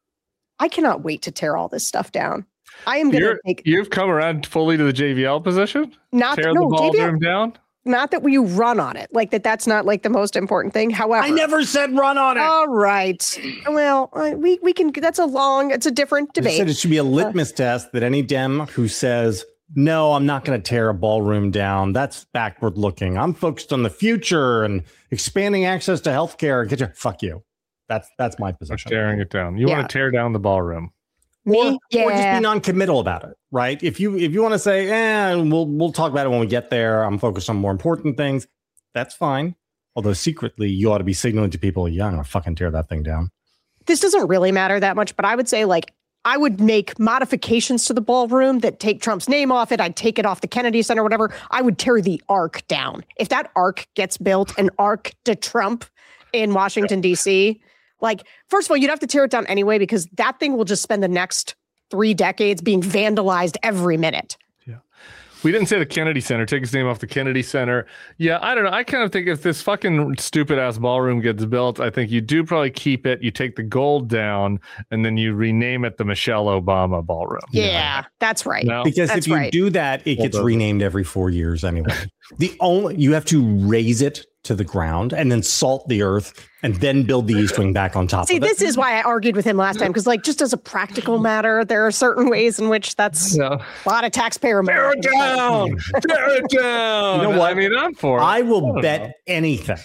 I cannot wait to tear all this stuff down. I am going to take. You've come around fully to the JVL position. Tear the ballroom down. Not that we run on it, like that's not like the most important thing. However, I never said run on it. All right. Well, we can. It's a different debate. I said it should be a litmus test that any Dem who says, no, I'm not going to tear a ballroom down, that's backward looking. I'm focused on the future and expanding access to healthcare. Fuck you. That's my position. Tearing it down. You want to tear down the ballroom. Or just be non-committal about it, right? If you want to say, we'll talk about it when we get there, I'm focused on more important things, that's fine. Although secretly, you ought to be signaling to people, I'm going to fucking tear that thing down. This doesn't really matter that much, but I would say, I would make modifications to the ballroom that take Trump's name off it. I'd take it off the Kennedy Center, whatever. I would tear the Ark down. If that Ark gets built, an Arc de Trump in Washington, D.C., first of all, you'd have to tear it down anyway, because that thing will just spend the next 3 decades being vandalized every minute. Yeah. We didn't say the Kennedy Center. Take his name off the Kennedy Center. Yeah, I don't know. I kind of think if this fucking stupid ass ballroom gets built, I think you do probably keep it. You take the gold down and then you rename it the Michelle Obama Ballroom. Yeah, that's right. No? Because if you do that, it gets renamed every 4 years anyway. You have to raise it to the ground and then salt the earth and then build the East Wing back on top of it. This is why I argued with him last time, because like just as a practical matter, there are certain ways in which that's a lot of taxpayer money. Tear it down! Tear it down! You know what? I mean, I'm for it. I will bet anything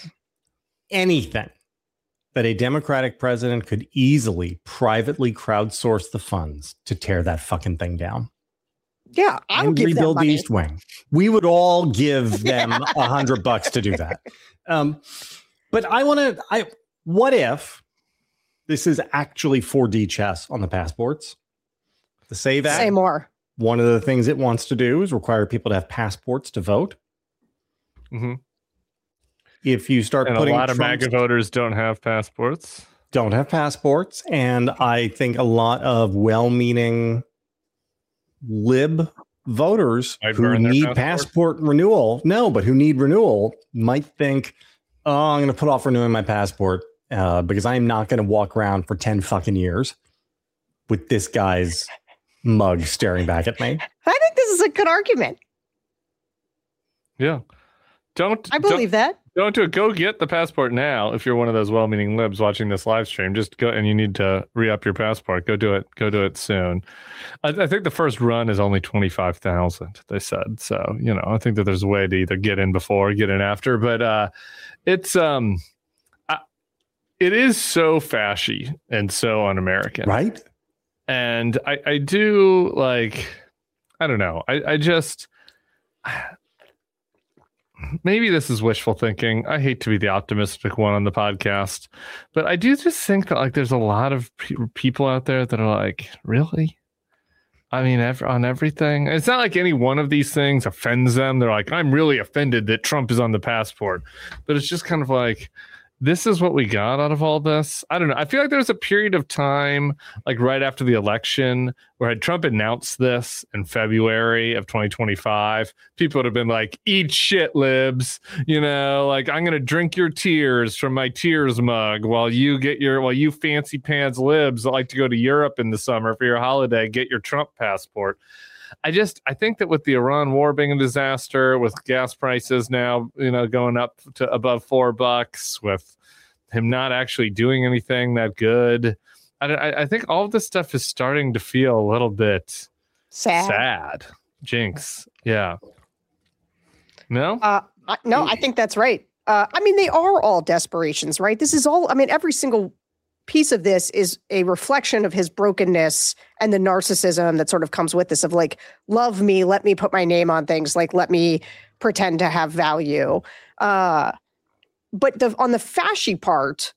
that a Democratic president could easily privately crowdsource the funds to tear that fucking thing down. Yeah, I would rebuild the East Wing. We would all give them $100 to do that. But what if this is actually 4D chess on the passports? The SAVE Act. Say more. One of the things it wants to do is require people to have passports to vote. Mm-hmm. If you start putting a lot of MAGA voters don't have passports. And I think a lot of well-meaning lib voters who need passport renewal, who need renewal might think, oh, I'm going to put off renewing my passport because I'm not going to walk around for 10 fucking years with this guy's mug staring back at me. I think this is a good argument. Yeah. I believe that. Don't do it. Go get the passport now. If you're one of those well-meaning libs watching this live stream, just go, and you need to re-up your passport. Go do it. Go do it soon. I think the first run is only 25,000. They said so. I think that there's a way to either get in before, or get in after. But it is so fashy and so un-American, right? And I do like. I don't know. I just. Maybe this is wishful thinking. I hate to be the optimistic one on the podcast, but I do just think that like there's a lot of people out there that are like, really? I mean, on everything. It's not like any one of these things offends them. They're like, I'm really offended that Trump is on the passport. But it's just kind of like, this is what we got out of all this. I don't know. I feel like there was a period of time, like right after the election, where had Trump announced this in February of 2025, people would have been like, eat shit, libs. Like, I'm going to drink your tears from my tears mug while you fancy pants libs that like to go to Europe in the summer for your holiday, get your Trump passport. I think that with the Iran war being a disaster, with gas prices now, going up to above $4, with him not actually doing anything that good, I think all of this stuff is starting to feel a little bit sad. Jinx. Yeah. No? No, I think that's right. They are all desperations, right? This is all, every single piece of this is a reflection of his brokenness and the narcissism that sort of comes with this of like, love me, let me put my name on things, like let me pretend to have value. But on the fashy part,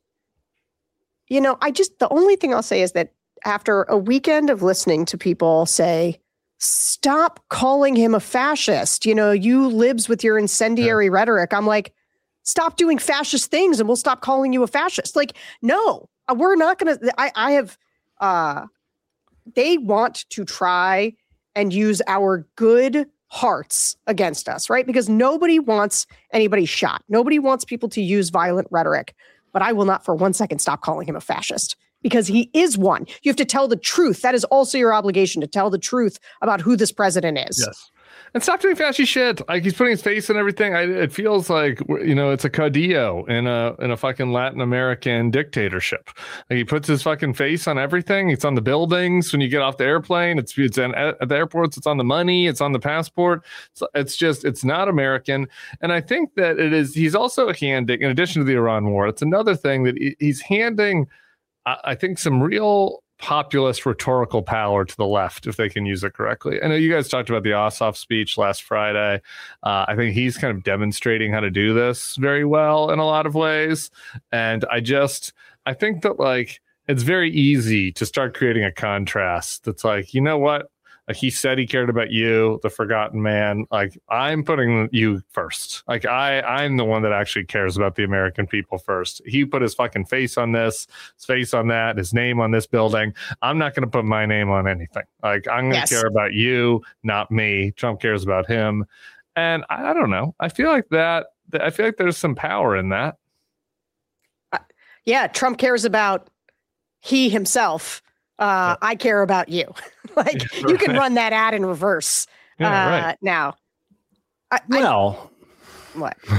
the only thing I'll say is that after a weekend of listening to people say, stop calling him a fascist, you libs with your incendiary rhetoric, I'm like, stop doing fascist things and we'll stop calling you a fascist. Like, no. We're not going to, they want to try and use our good hearts against us, right? Because nobody wants anybody shot. Nobody wants people to use violent rhetoric, but I will not for 1 second stop calling him a fascist because he is one. You have to tell the truth. That is also your obligation, to tell the truth about who this president is. Yes. And stop doing fashy shit. Like, he's putting his face in everything. It feels like, it's a Caudillo in a fucking Latin American dictatorship. Like, he puts his fucking face on everything. It's on the buildings at the airplane. At the airports. It's on the money. It's on the passport. It's not American. And I think that he's also handing, in addition to the Iran war, it's another thing that he's handing, I think, some real populist rhetorical power to the left, if they can use it correctly. I know you guys talked about the Ossoff speech last Friday. I think he's kind of demonstrating how to do this very well in a lot of ways. And I think that like it's very easy to start creating a contrast that's like, you know what? Like, he said he cared about you, the forgotten man. Like, I'm putting you first. Like, I'm the one that actually cares about the American people first. He put his fucking face on this, his face on that, his name on this building. I'm not going to put my name on anything. Like, I'm going to care about you, not me. Trump cares about him. And I don't know. I feel like there's some power in that. Yeah, Trump cares about he himself. I care about you. Like, you can run that ad in reverse. Now. What?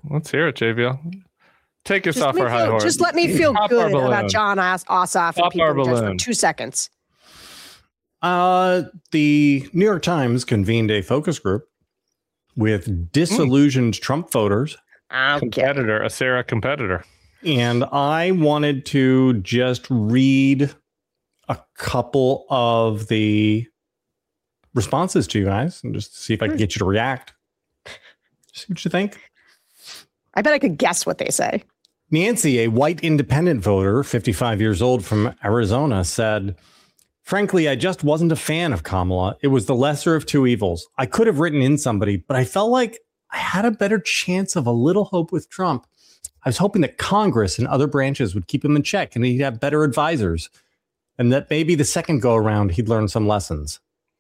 Let's hear it, JVL. Take us off our high horse. Just let me feel Pop good our about John Ossoff and Pete Buttigieg for 2 seconds. The New York Times convened a focus group with disillusioned Trump voters. Competitor, a Sarah competitor. And I wanted to just read a couple of the responses to you guys and just see if I can get you to react. See what you think. I bet I could guess what they say. Nancy, a white independent voter, 55 years old from Arizona, said, frankly, I just wasn't a fan of Kamala. It was the lesser of two evils. I could have written in somebody, but I felt like I had a better chance of a little hope with Trump. I was hoping that Congress and other branches would keep him in check and he'd have better advisors, and that maybe the second go around he'd learn some lessons.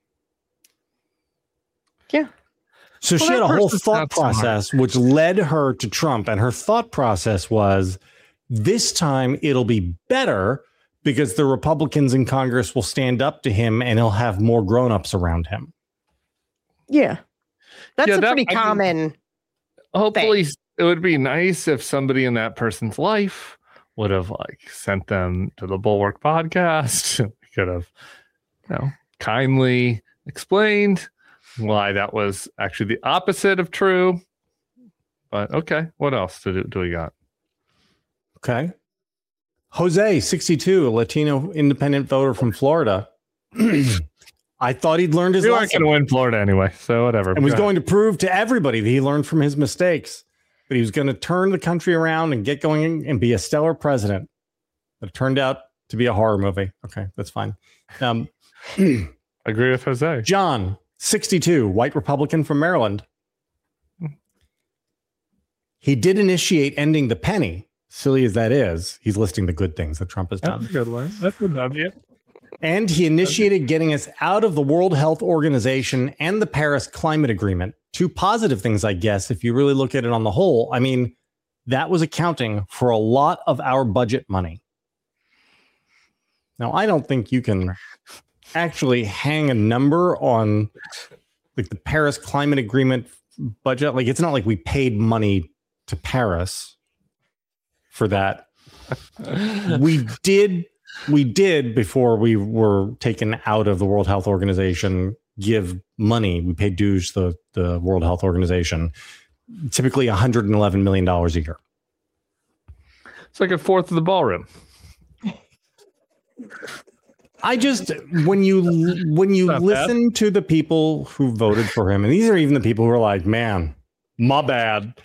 Yeah. So she had a whole thought process which led her to Trump, and her thought process was, this time it'll be better because the Republicans in Congress will stand up to him and he'll have more grown-ups around him. Yeah. That's a pretty common hopefully thing. It would be nice if somebody in that person's life would have sent them to the Bulwark podcast. Could have, kindly explained why that was actually the opposite of true. But okay, what else do we got? Okay. Jose, 62, a Latino independent voter from Florida. I thought he'd learned his lesson. We weren't going to win Florida anyway, so whatever. And was going to prove to everybody that he learned from his mistakes. But he was going to turn the country around and get going and be a stellar president. But it turned out to be a horror movie. Okay, that's fine. Agree with Jose. John, 62, white Republican from Maryland. He did initiate ending the penny. Silly as that is, he's listing the good things that Trump has done. That's a good one. That's a W. And he initiated getting us out of the World Health Organization and the Paris Climate Agreement. Two positive things, I guess, if you really look at it on the whole. I mean, that was accounting for a lot of our budget money. Now, I don't think you can actually hang a number on the Paris Climate Agreement budget. It's not like we paid money to Paris for that. We did before we were taken out of the World Health Organization, give money. We paid dues to the World Health Organization, typically $111 million a year. It's like a fourth of the ballroom. I just, when you listen to the people who voted for him, and these are even the people who are like, man, my bad.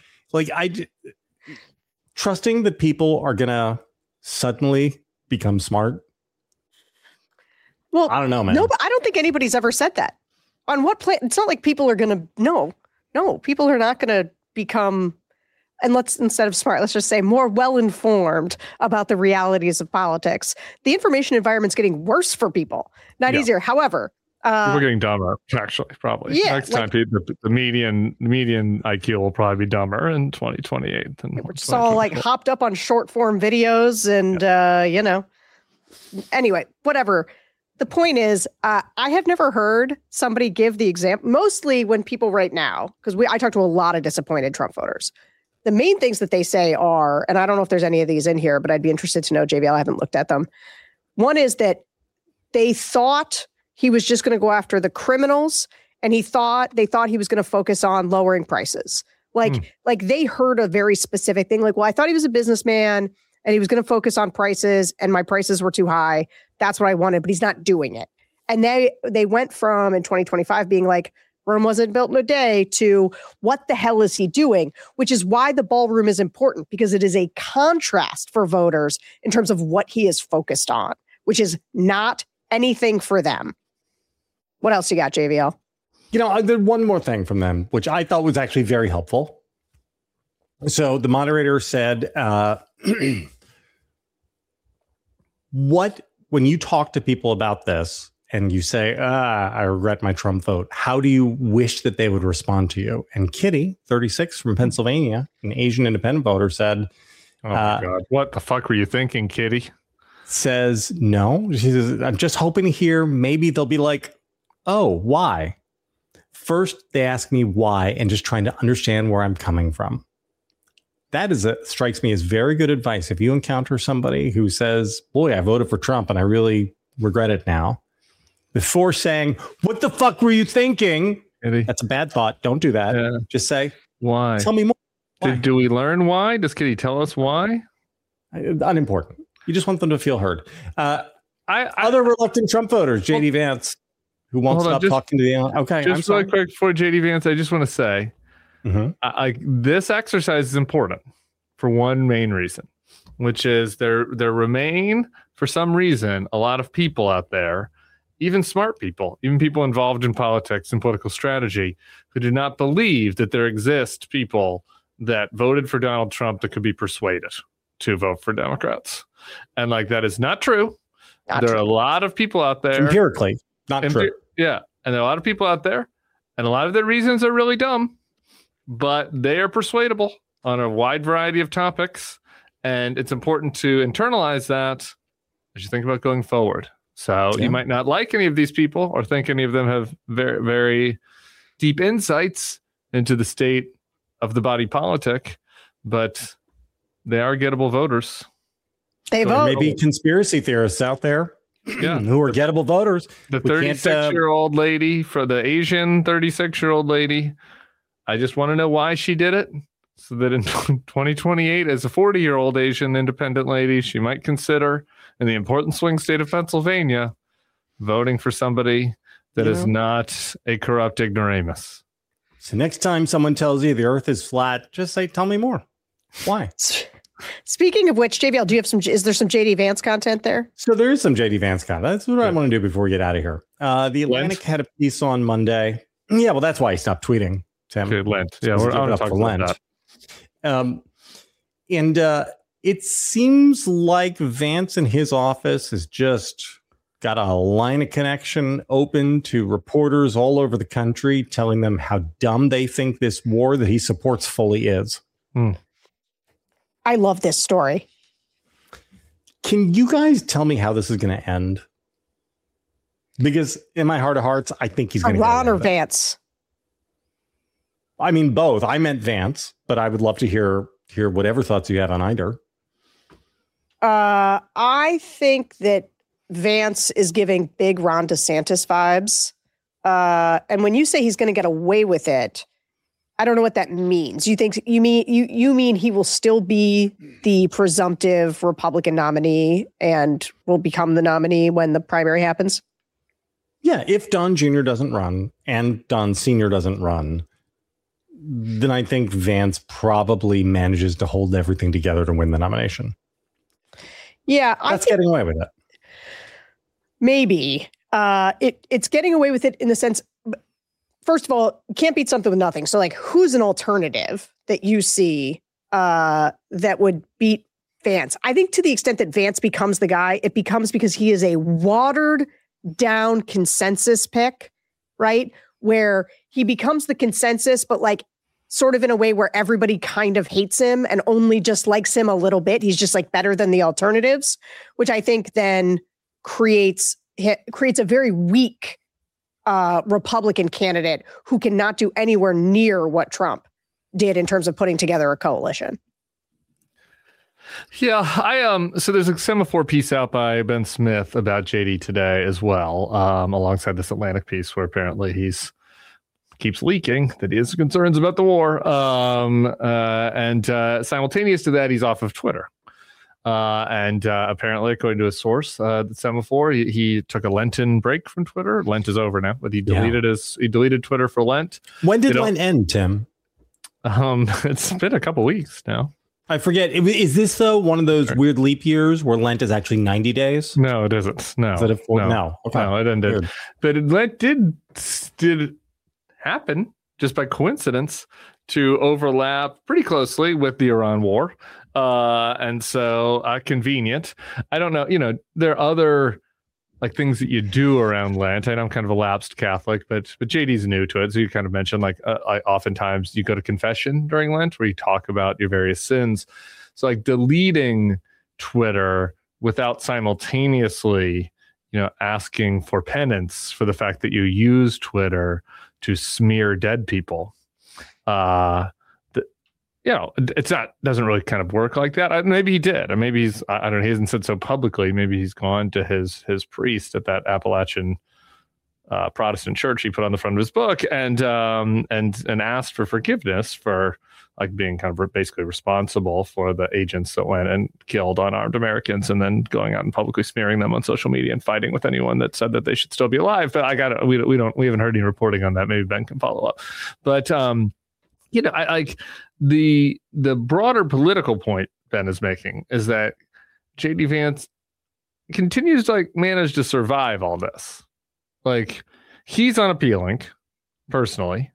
Trusting that people are going to suddenly become smart. Well, I don't know, man. No, but I don't think anybody's ever said that. On what plan? It's not like people are going to, no, people are not going to become, and instead of smart, let's just say more well-informed about the realities of politics. The information environment's getting worse for people, not easier. However, we're getting dumber, actually, probably. Yeah, next time, the median IQ will probably be dumber in 2028. We're just all hopped up on short form videos and, anyway, whatever. The point is, I have never heard somebody give the example, mostly when people right now, because I talk to a lot of disappointed Trump voters. The main things that they say are, and I don't know if there's any of these in here, but I'd be interested to know, JVL, I haven't looked at them. One is that they thought he was just going to go after the criminals, and they thought he was going to focus on lowering prices. Like they heard a very specific thing. Well, I thought he was a businessman and he was going to focus on prices, and my prices were too high. That's what I wanted, but he's not doing it. And they went from in 2025 being like, Rome wasn't built in a day, to what the hell is he doing? Which is why the ballroom is important, because it is a contrast for voters in terms of what he is focused on, which is not anything for them. What else you got, JVL? There's one more thing from them, which I thought was actually very helpful. So the moderator said, when you talk to people about this and you say, I regret my Trump vote, how do you wish that they would respond to you? And Kitty, 36 from Pennsylvania, an Asian independent voter, said, oh my God, what the fuck were you thinking, Kitty? Says, no. She says, I'm just hoping to hear, maybe they'll be like, oh, why? First, they ask me why and just trying to understand where I'm coming from. that strikes me as very good advice. If you encounter somebody who says, boy, I voted for Trump and I really regret it now, before saying, what the fuck were you thinking? That's a bad thought. Don't do that. Yeah. Just say, why? Tell me more. Do we learn why? Does Kitty tell us why? Unimportant. You just want them to feel heard. Other reluctant Trump voters, JD Vance, who won't stop talking to the... Okay, just really quick before JD Vance, I just want to say, this exercise is important for one main reason, which is there remain, for some reason, a lot of people out there, even smart people, even people involved in politics and political strategy, who do not believe that there exist people that voted for Donald Trump that could be persuaded to vote for Democrats. And that is not true. There are a lot of people out there. Empirically, not true. Yeah. And there are a lot of people out there, and a lot of their reasons are really dumb, but they are persuadable on a wide variety of topics. And it's important to internalize that as you think about going forward. So you might not like any of these people or think any of them have very, very deep insights into the state of the body politic, but they are gettable voters. They vote. Maybe conspiracy theorists out there who are gettable voters. The 36-year-old lady, for the Asian 36-year-old lady, I just want to know why she did it, so that in 2028, as a 40-year-old Asian independent lady, she might consider, in the important swing state of Pennsylvania, voting for somebody that is not a corrupt ignoramus. So next time someone tells you the earth is flat, just say, tell me more. Why? Speaking of which, JVL, is there some JD Vance content there? So there is some JD Vance content. That's what I want to do before we get out of here. The Atlantic had a piece on Monday. Yeah, well, that's why he stopped tweeting. Tim. Lent. Yeah, we're on for Lent. And it seems like Vance in his office has just got a line of connection open to reporters all over the country, telling them how dumb they think this war that he supports fully is. I love this story. Can you guys tell me how this is going to end? Because in my heart of hearts, I think he's going to Ron or Vance. I mean, both. I meant Vance, but I would love to hear whatever thoughts you have on either. I think that Vance is giving big Ron DeSantis vibes. And when you say he's going to get away with it, I don't know what that means. You mean he will still be the presumptive Republican nominee and will become the nominee when the primary happens? Yeah, if Don Jr. doesn't run and Don Sr. doesn't run, then I think Vance probably manages to hold everything together to win the nomination. Yeah, that's getting away with it. Maybe it's getting away with it in the sense. First of all, you can't beat something with nothing. So, who's an alternative that you see that would beat Vance? I think to the extent that Vance becomes the guy, it becomes because he is a watered down consensus pick, right? Where he becomes the consensus, but sort of in a way where everybody kind of hates him and only just likes him a little bit. He's just better than the alternatives, which I think then creates a very weak Republican candidate who cannot do anywhere near what Trump did in terms of putting together a coalition. Yeah, so there's a Semaphore piece out by Ben Smith about JD today as well, alongside this Atlantic piece where apparently he's keeps leaking that he has concerns about the war. And simultaneous to that, he's off of Twitter. And apparently, according to a source, the Semaphore, he took a Lenten break from Twitter. Lent is over now, but he deleted Twitter for Lent. When did Lent end, Tim? It's been a couple weeks now. I forget. Is this though one of those weird leap years where Lent is actually 90 days? No, it isn't. No, is it no. Okay. No, it ended. Weird. But Lent did happen just by coincidence to overlap pretty closely with the Iran war. And so convenient. I don't know. There are other things that you do around Lent. I know I'm kind of a lapsed Catholic, but JD's new to it. So you kind of mentioned oftentimes you go to confession during Lent where you talk about your various sins. So deleting Twitter without simultaneously, asking for penance for the fact that you use Twitter to smear dead people. doesn't really kind of work like that. Maybe he did, or maybe I don't know. He hasn't said so publicly. Maybe he's gone to his priest at that Appalachian Protestant church he put on the front of his book and asked for forgiveness for like being kind of basically responsible for the agents that went and killed unarmed Americans and then going out and publicly smearing them on social media and fighting with anyone that said that they should still be alive. But we haven't heard any reporting on that. Maybe Ben can follow up. But I like the broader political point Ben is making is that JD Vance continues to like manage to survive all this. Like he's unappealing personally.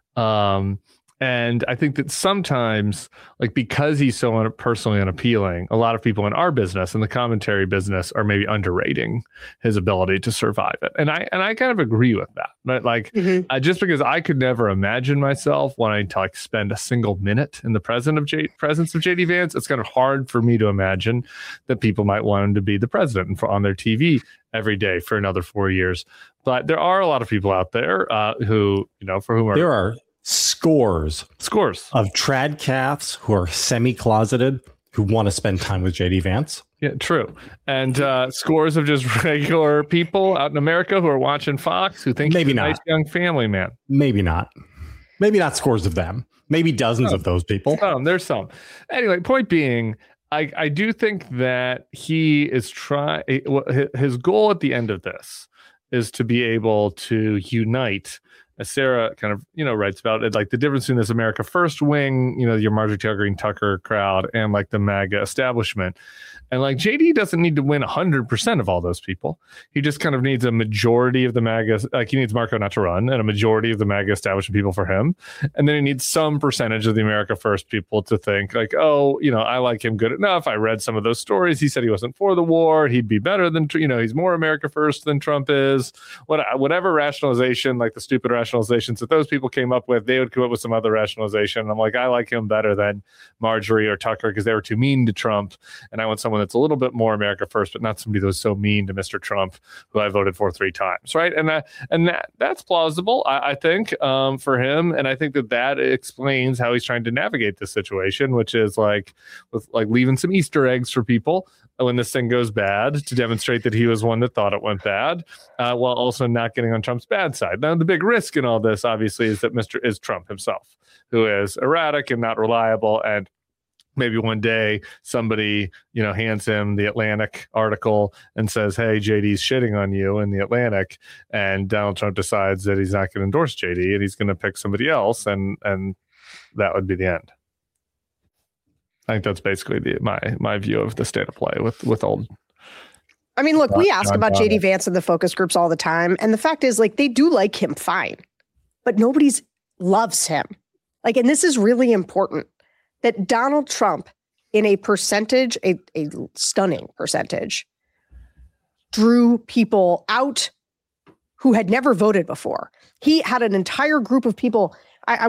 And I think that sometimes, like, because he's so personally unappealing, a lot of people in our business and the commentary business are maybe underrating his ability to survive it. And I kind of agree with that. But like, just because I could never imagine myself wanting to like spend a single minute in the presence of JD Vance, it's kind of hard for me to imagine that people might want him to be the president on their TV every day for another 4 years. But there are a lot of people out there who, for whom there are scores of trad calves who are semi-closeted who want to spend time with JD Vance. Yeah, true. And scores of just regular people out in America who are watching Fox who think he's a nice young family man. Maybe not scores of them. Maybe dozens of those people. There's some. Anyway, point being, I do think that he is his goal at the end of this is to be able to unite, as Sarah kind of, writes about it, like the difference between this America First wing, your Marjorie Taylor Greene Tucker crowd and like the MAGA establishment. And like JD doesn't need to win 100% of all those people. He just kind of needs a majority of the MAGA, like he needs Marco not to run and a majority of the MAGA establishment people for him. And then he needs some percentage of the America First people to think like, oh, I like him good enough. I read some of those stories. He said he wasn't for the war. He'd be better than, he's more America First than Trump is. Whatever rationalization, like the stupid rationalizations that those people came up with, they would come up with some other rationalization. And I'm like, I like him better than Marjorie or Tucker because they were too mean to Trump. And I want someone that's a little bit more America First, but not somebody that was so mean to Mr. Trump, who I voted for 3 times, right? And that's plausible, I think, for him. And I think that explains how he's trying to navigate this situation, which is like with like leaving some Easter eggs for people when this thing goes bad to demonstrate that he was one that thought it went bad, while also not getting on Trump's bad side. Now, the big risk in all this, obviously, is that is Trump himself, who is erratic and not reliable. And maybe one day somebody, hands him the Atlantic article and says, hey, JD's shitting on you in the Atlantic. And Donald Trump decides that he's not going to endorse JD and he's going to pick somebody else. And that would be the end. I think that's basically my view of the state of play with old. I mean, look, we ask about JD Vance in the focus groups all the time. And the fact is, like, they do like him fine, but nobody's loves him. Like, and this is really important, that Donald Trump, in a percentage, a stunning percentage, drew people out who had never voted before. He had an entire group of people. I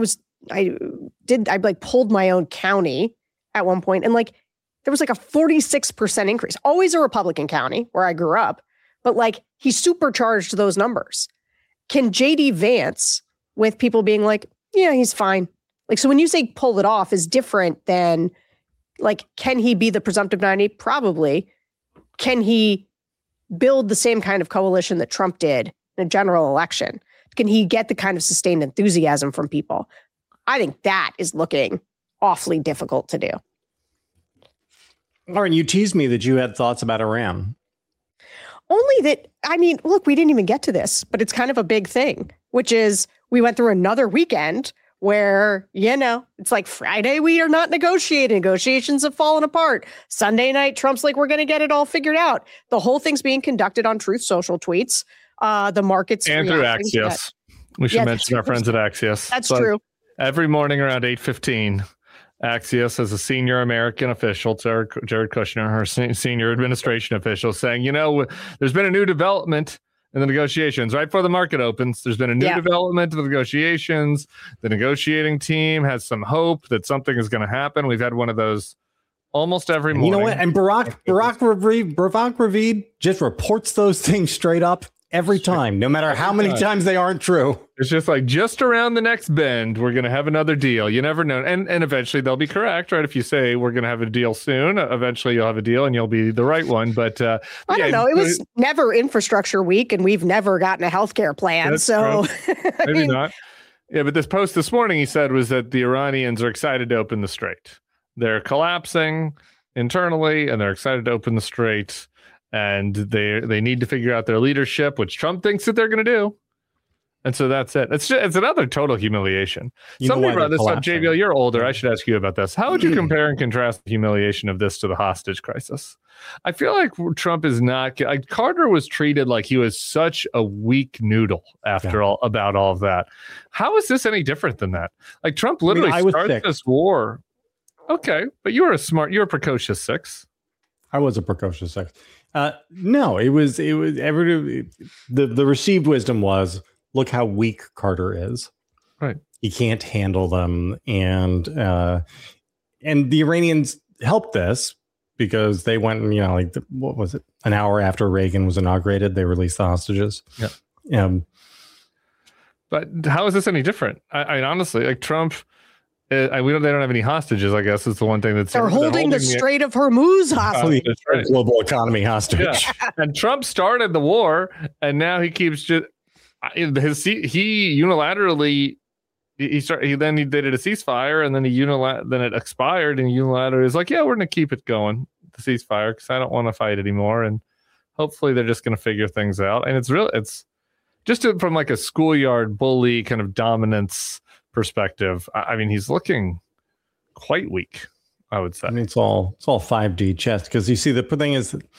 pulled my own county at one point, and like there was like a 46% increase. Always a Republican county where I grew up, but like he supercharged those numbers. Can JD Vance, with people being like, yeah, he's fine. Like, so when you say pull it off is different than like, can he be the presumptive nominee? Probably. Can he build the same kind of coalition that Trump did in a general election? Can he get the kind of sustained enthusiasm from people? I think that is looking awfully difficult to do. Lauren, you teased me that you had thoughts about Iran. Only that, I mean, look, we didn't even get to this, but it's kind of a big thing, which is we went through another weekend where, it's like Friday, we are not negotiating. Negotiations have fallen apart. Sunday night, Trump's like, we're going to get it all figured out. The whole thing's being conducted on Truth Social tweets. The market's and through Axios. We should mention our friends at Axios. That's true. Every morning around 8:15, Axios has a senior American official, Jared Kushner, her senior administration official, saying, there's been a new development in the negotiations right before the market opens. There's been a new development in the negotiations. The negotiating team has some hope that something is going to happen. We've had one of those almost every morning. You know what? And Barack Ravid just reports those things straight up every time, no matter how many times they aren't true. It's just like just around the next bend, we're going to have another deal. You never know. And eventually they'll be correct, right? If you say we're going to have a deal soon, eventually you'll have a deal and you'll be the right one. But I don't know. It was never infrastructure week and we've never gotten a healthcare plan. So maybe not. Yeah, but this post this morning, he said, was that the Iranians are excited to open the strait. They're collapsing internally and they're excited to open the strait. And they need to figure out their leadership, which Trump thinks that they're going to do. And so that's it. It's another total humiliation. Somebody brought this up. JVL, you're older. I should ask you about this. How would you compare and contrast the humiliation of this to the hostage crisis? I feel like Trump is not. Like Carter was treated like he was such a weak noodle after all of that. How is this any different than that? Like Trump literally starts this war. Okay, but you're a precocious 6. I was a precocious 6. No, it was the received wisdom was, look how weak Carter is. Right. He can't handle them. And the Iranians helped this because they went, what was it? An hour after Reagan was inaugurated, they released the hostages. Yeah. But how is this any different? I honestly, like Trump, they don't have any hostages, I guess is the one thing that's they're holding the Strait of Hormuz hostage. Right. Global economy hostage. Yeah. And Trump started the war, and now he keeps just he unilaterally he did it a ceasefire, and then then it expired, and unilaterally is like, yeah, we're gonna keep it going, the ceasefire, because I don't want to fight anymore, and hopefully they're just gonna figure things out. And it's just from like a schoolyard bully kind of dominance perspective. I mean, he's looking quite weak, I would say. I mean, it's all 5D chess, because you see the thing is that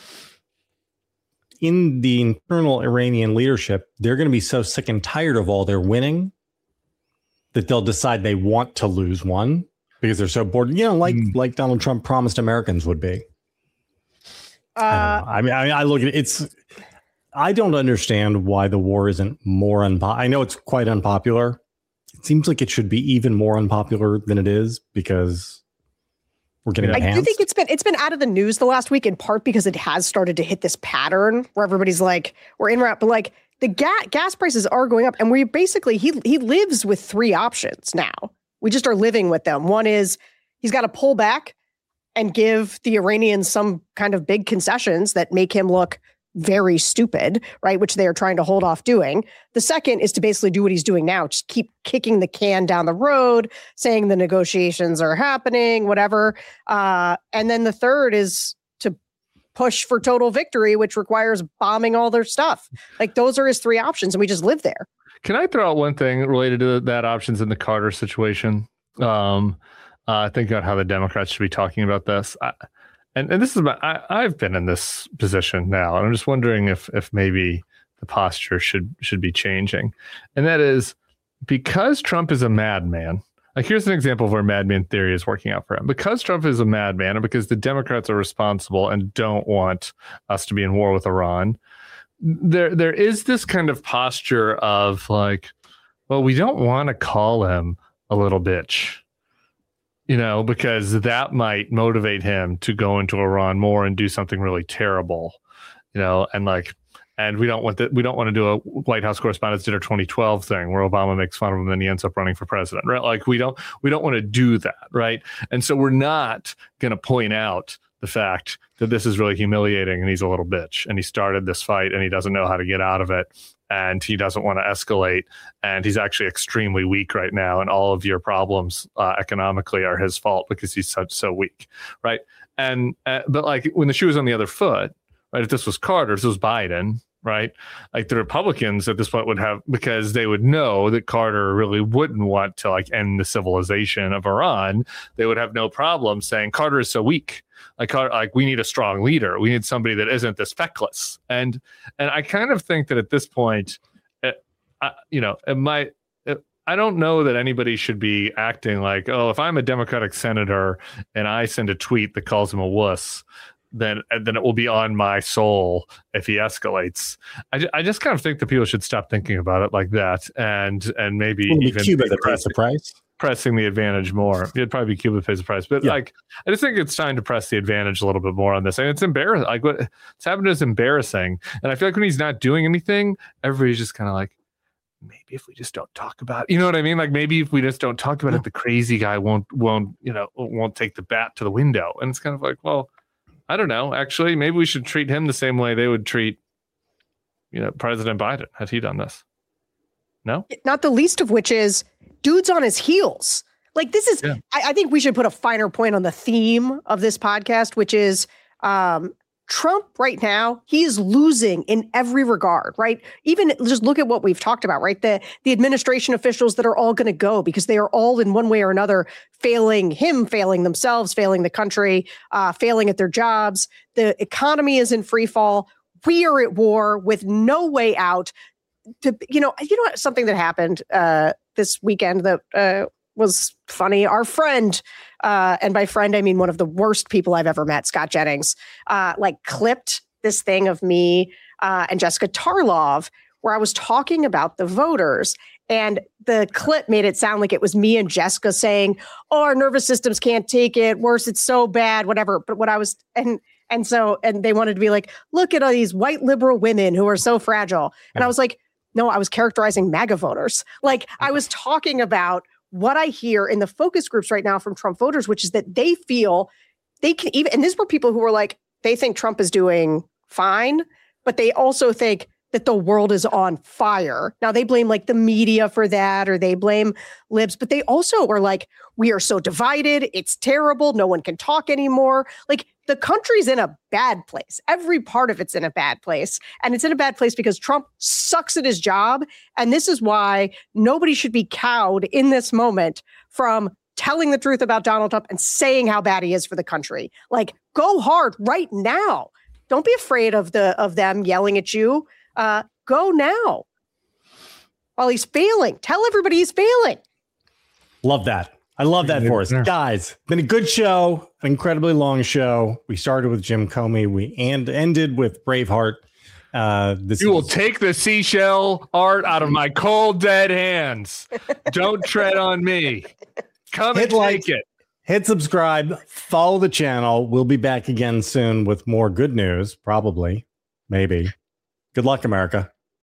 in the internal Iranian leadership, they're going to be so sick and tired of all their winning that they'll decide they want to lose one because they're so bored. Like Donald Trump promised Americans would be. I look at it. I don't understand why the war isn't more unpopular. I know it's quite unpopular. It seems like it should be even more unpopular than it is because we're getting. I do think it's been out of the news the last week in part because it has started to hit this pattern where everybody's like, we're in route, but like the gas prices are going up, and we basically he lives with 3 options now. We just are living with them. One is he's got to pull back and give the Iranians some kind of big concessions that make him look very stupid, right? Which they are trying to hold off doing. The second is to basically do what he's doing now, just keep kicking the can down the road, saying the negotiations are happening, whatever. And then the third is to push for total victory, which requires bombing all their stuff. Like those are his 3 options, and we just live there. Can I throw out one thing related to that options in the Carter situation? Think about how the Democrats should be talking about this. And this is I've been in this position now, and I'm just wondering if maybe the posture should be changing. And that is because Trump is a madman. Like here's an example of where madman theory is working out for him. Because Trump is a madman, and because the Democrats are responsible and don't want us to be in war with Iran, there is this kind of posture of like, well, we don't want to call him a little bitch. Because that might motivate him to go into Iran more and do something really terrible, and we don't want that. We don't want to do a White House Correspondents' Dinner 2012 thing where Obama makes fun of him and then he ends up running for president, right? Like we don't want to do that, right? And so we're not going to point out the fact that this is really humiliating and he's a little bitch and he started this fight and he doesn't know how to get out of it. And he doesn't want to escalate, and he's actually extremely weak right now. And all of your problems economically are his fault because he's so weak, right? And but like when the shoe was on the other foot, right? If this was Carter, if this was Biden, right? Like the Republicans at this point would have, because they would know that Carter really wouldn't want to like end the civilization of Iran. They would have no problem saying Carter is so weak. Like we need a strong leader. We need somebody that isn't this feckless. And I kind of think that at this point, I don't know that anybody should be acting like, oh, if I'm a Democratic senator and I send a tweet that calls him a wuss, then it will be on my soul if he escalates. I just kind of think that people should stop thinking about it like that, and maybe even Cuba that pays the price. pressing the advantage more. It'd probably be Cuba pays the price, but like I just think it's time to press the advantage a little bit more on this. And it's embarrassing. Like what's happened is embarrassing. And I feel like when he's not doing anything, everybody's just kind of like, maybe if we just don't talk about it, you know what I mean? Like maybe if we just don't talk about it, the crazy guy won't take the bat to the window. And it's kind of like, well, I don't know. Actually, maybe we should treat him the same way they would treat, President Biden had he done this. No, not the least of which is dude's on his heels. Like this is, I think we should put a finer point on the theme of this podcast, which is Trump right now, he is losing in every regard, right? Even just look at what we've talked about, right? The administration officials that are all going to go because they are all in one way or another failing him, failing themselves, failing the country, failing at their jobs. The economy is in free fall. We are at war with no way out. Something that happened this weekend that was funny. Our friend, and by friend, I mean one of the worst people I've ever met, Scott Jennings, clipped this thing of me and Jessica Tarlov where I was talking about the voters. And the clip made it sound like it was me and Jessica saying, oh, our nervous systems can't take it. Worse, it's so bad, whatever. But what I was, and they wanted to be like, look at all these white liberal women who are so fragile. And I was like, no, I was characterizing MAGA voters. Like I was talking about what I hear in the focus groups right now from Trump voters, which is that they feel they can even, and these were people who were like, they think Trump is doing fine, but they also think that the world is on fire. Now they blame like the media for that, or they blame libs, but they also were like, we are so divided. It's terrible. No one can talk anymore. Like the country's in a bad place. Every part of it's in a bad place. And it's in a bad place because Trump sucks at his job. And this is why nobody should be cowed in this moment from telling the truth about Donald Trump and saying how bad he is for the country. Like go hard right now. Don't be afraid of them yelling at you. Go now while he's failing. Tell everybody he's failing. Love that. I love that for us. Guys, been a good show, an incredibly long show. We started with Jim Comey. We ended with Braveheart. You will take the seashell art out of my cold, dead hands. Don't tread on me. Come and take it. Hit subscribe. Follow the channel. We'll be back again soon with more good news. Probably. Maybe. Good luck, America.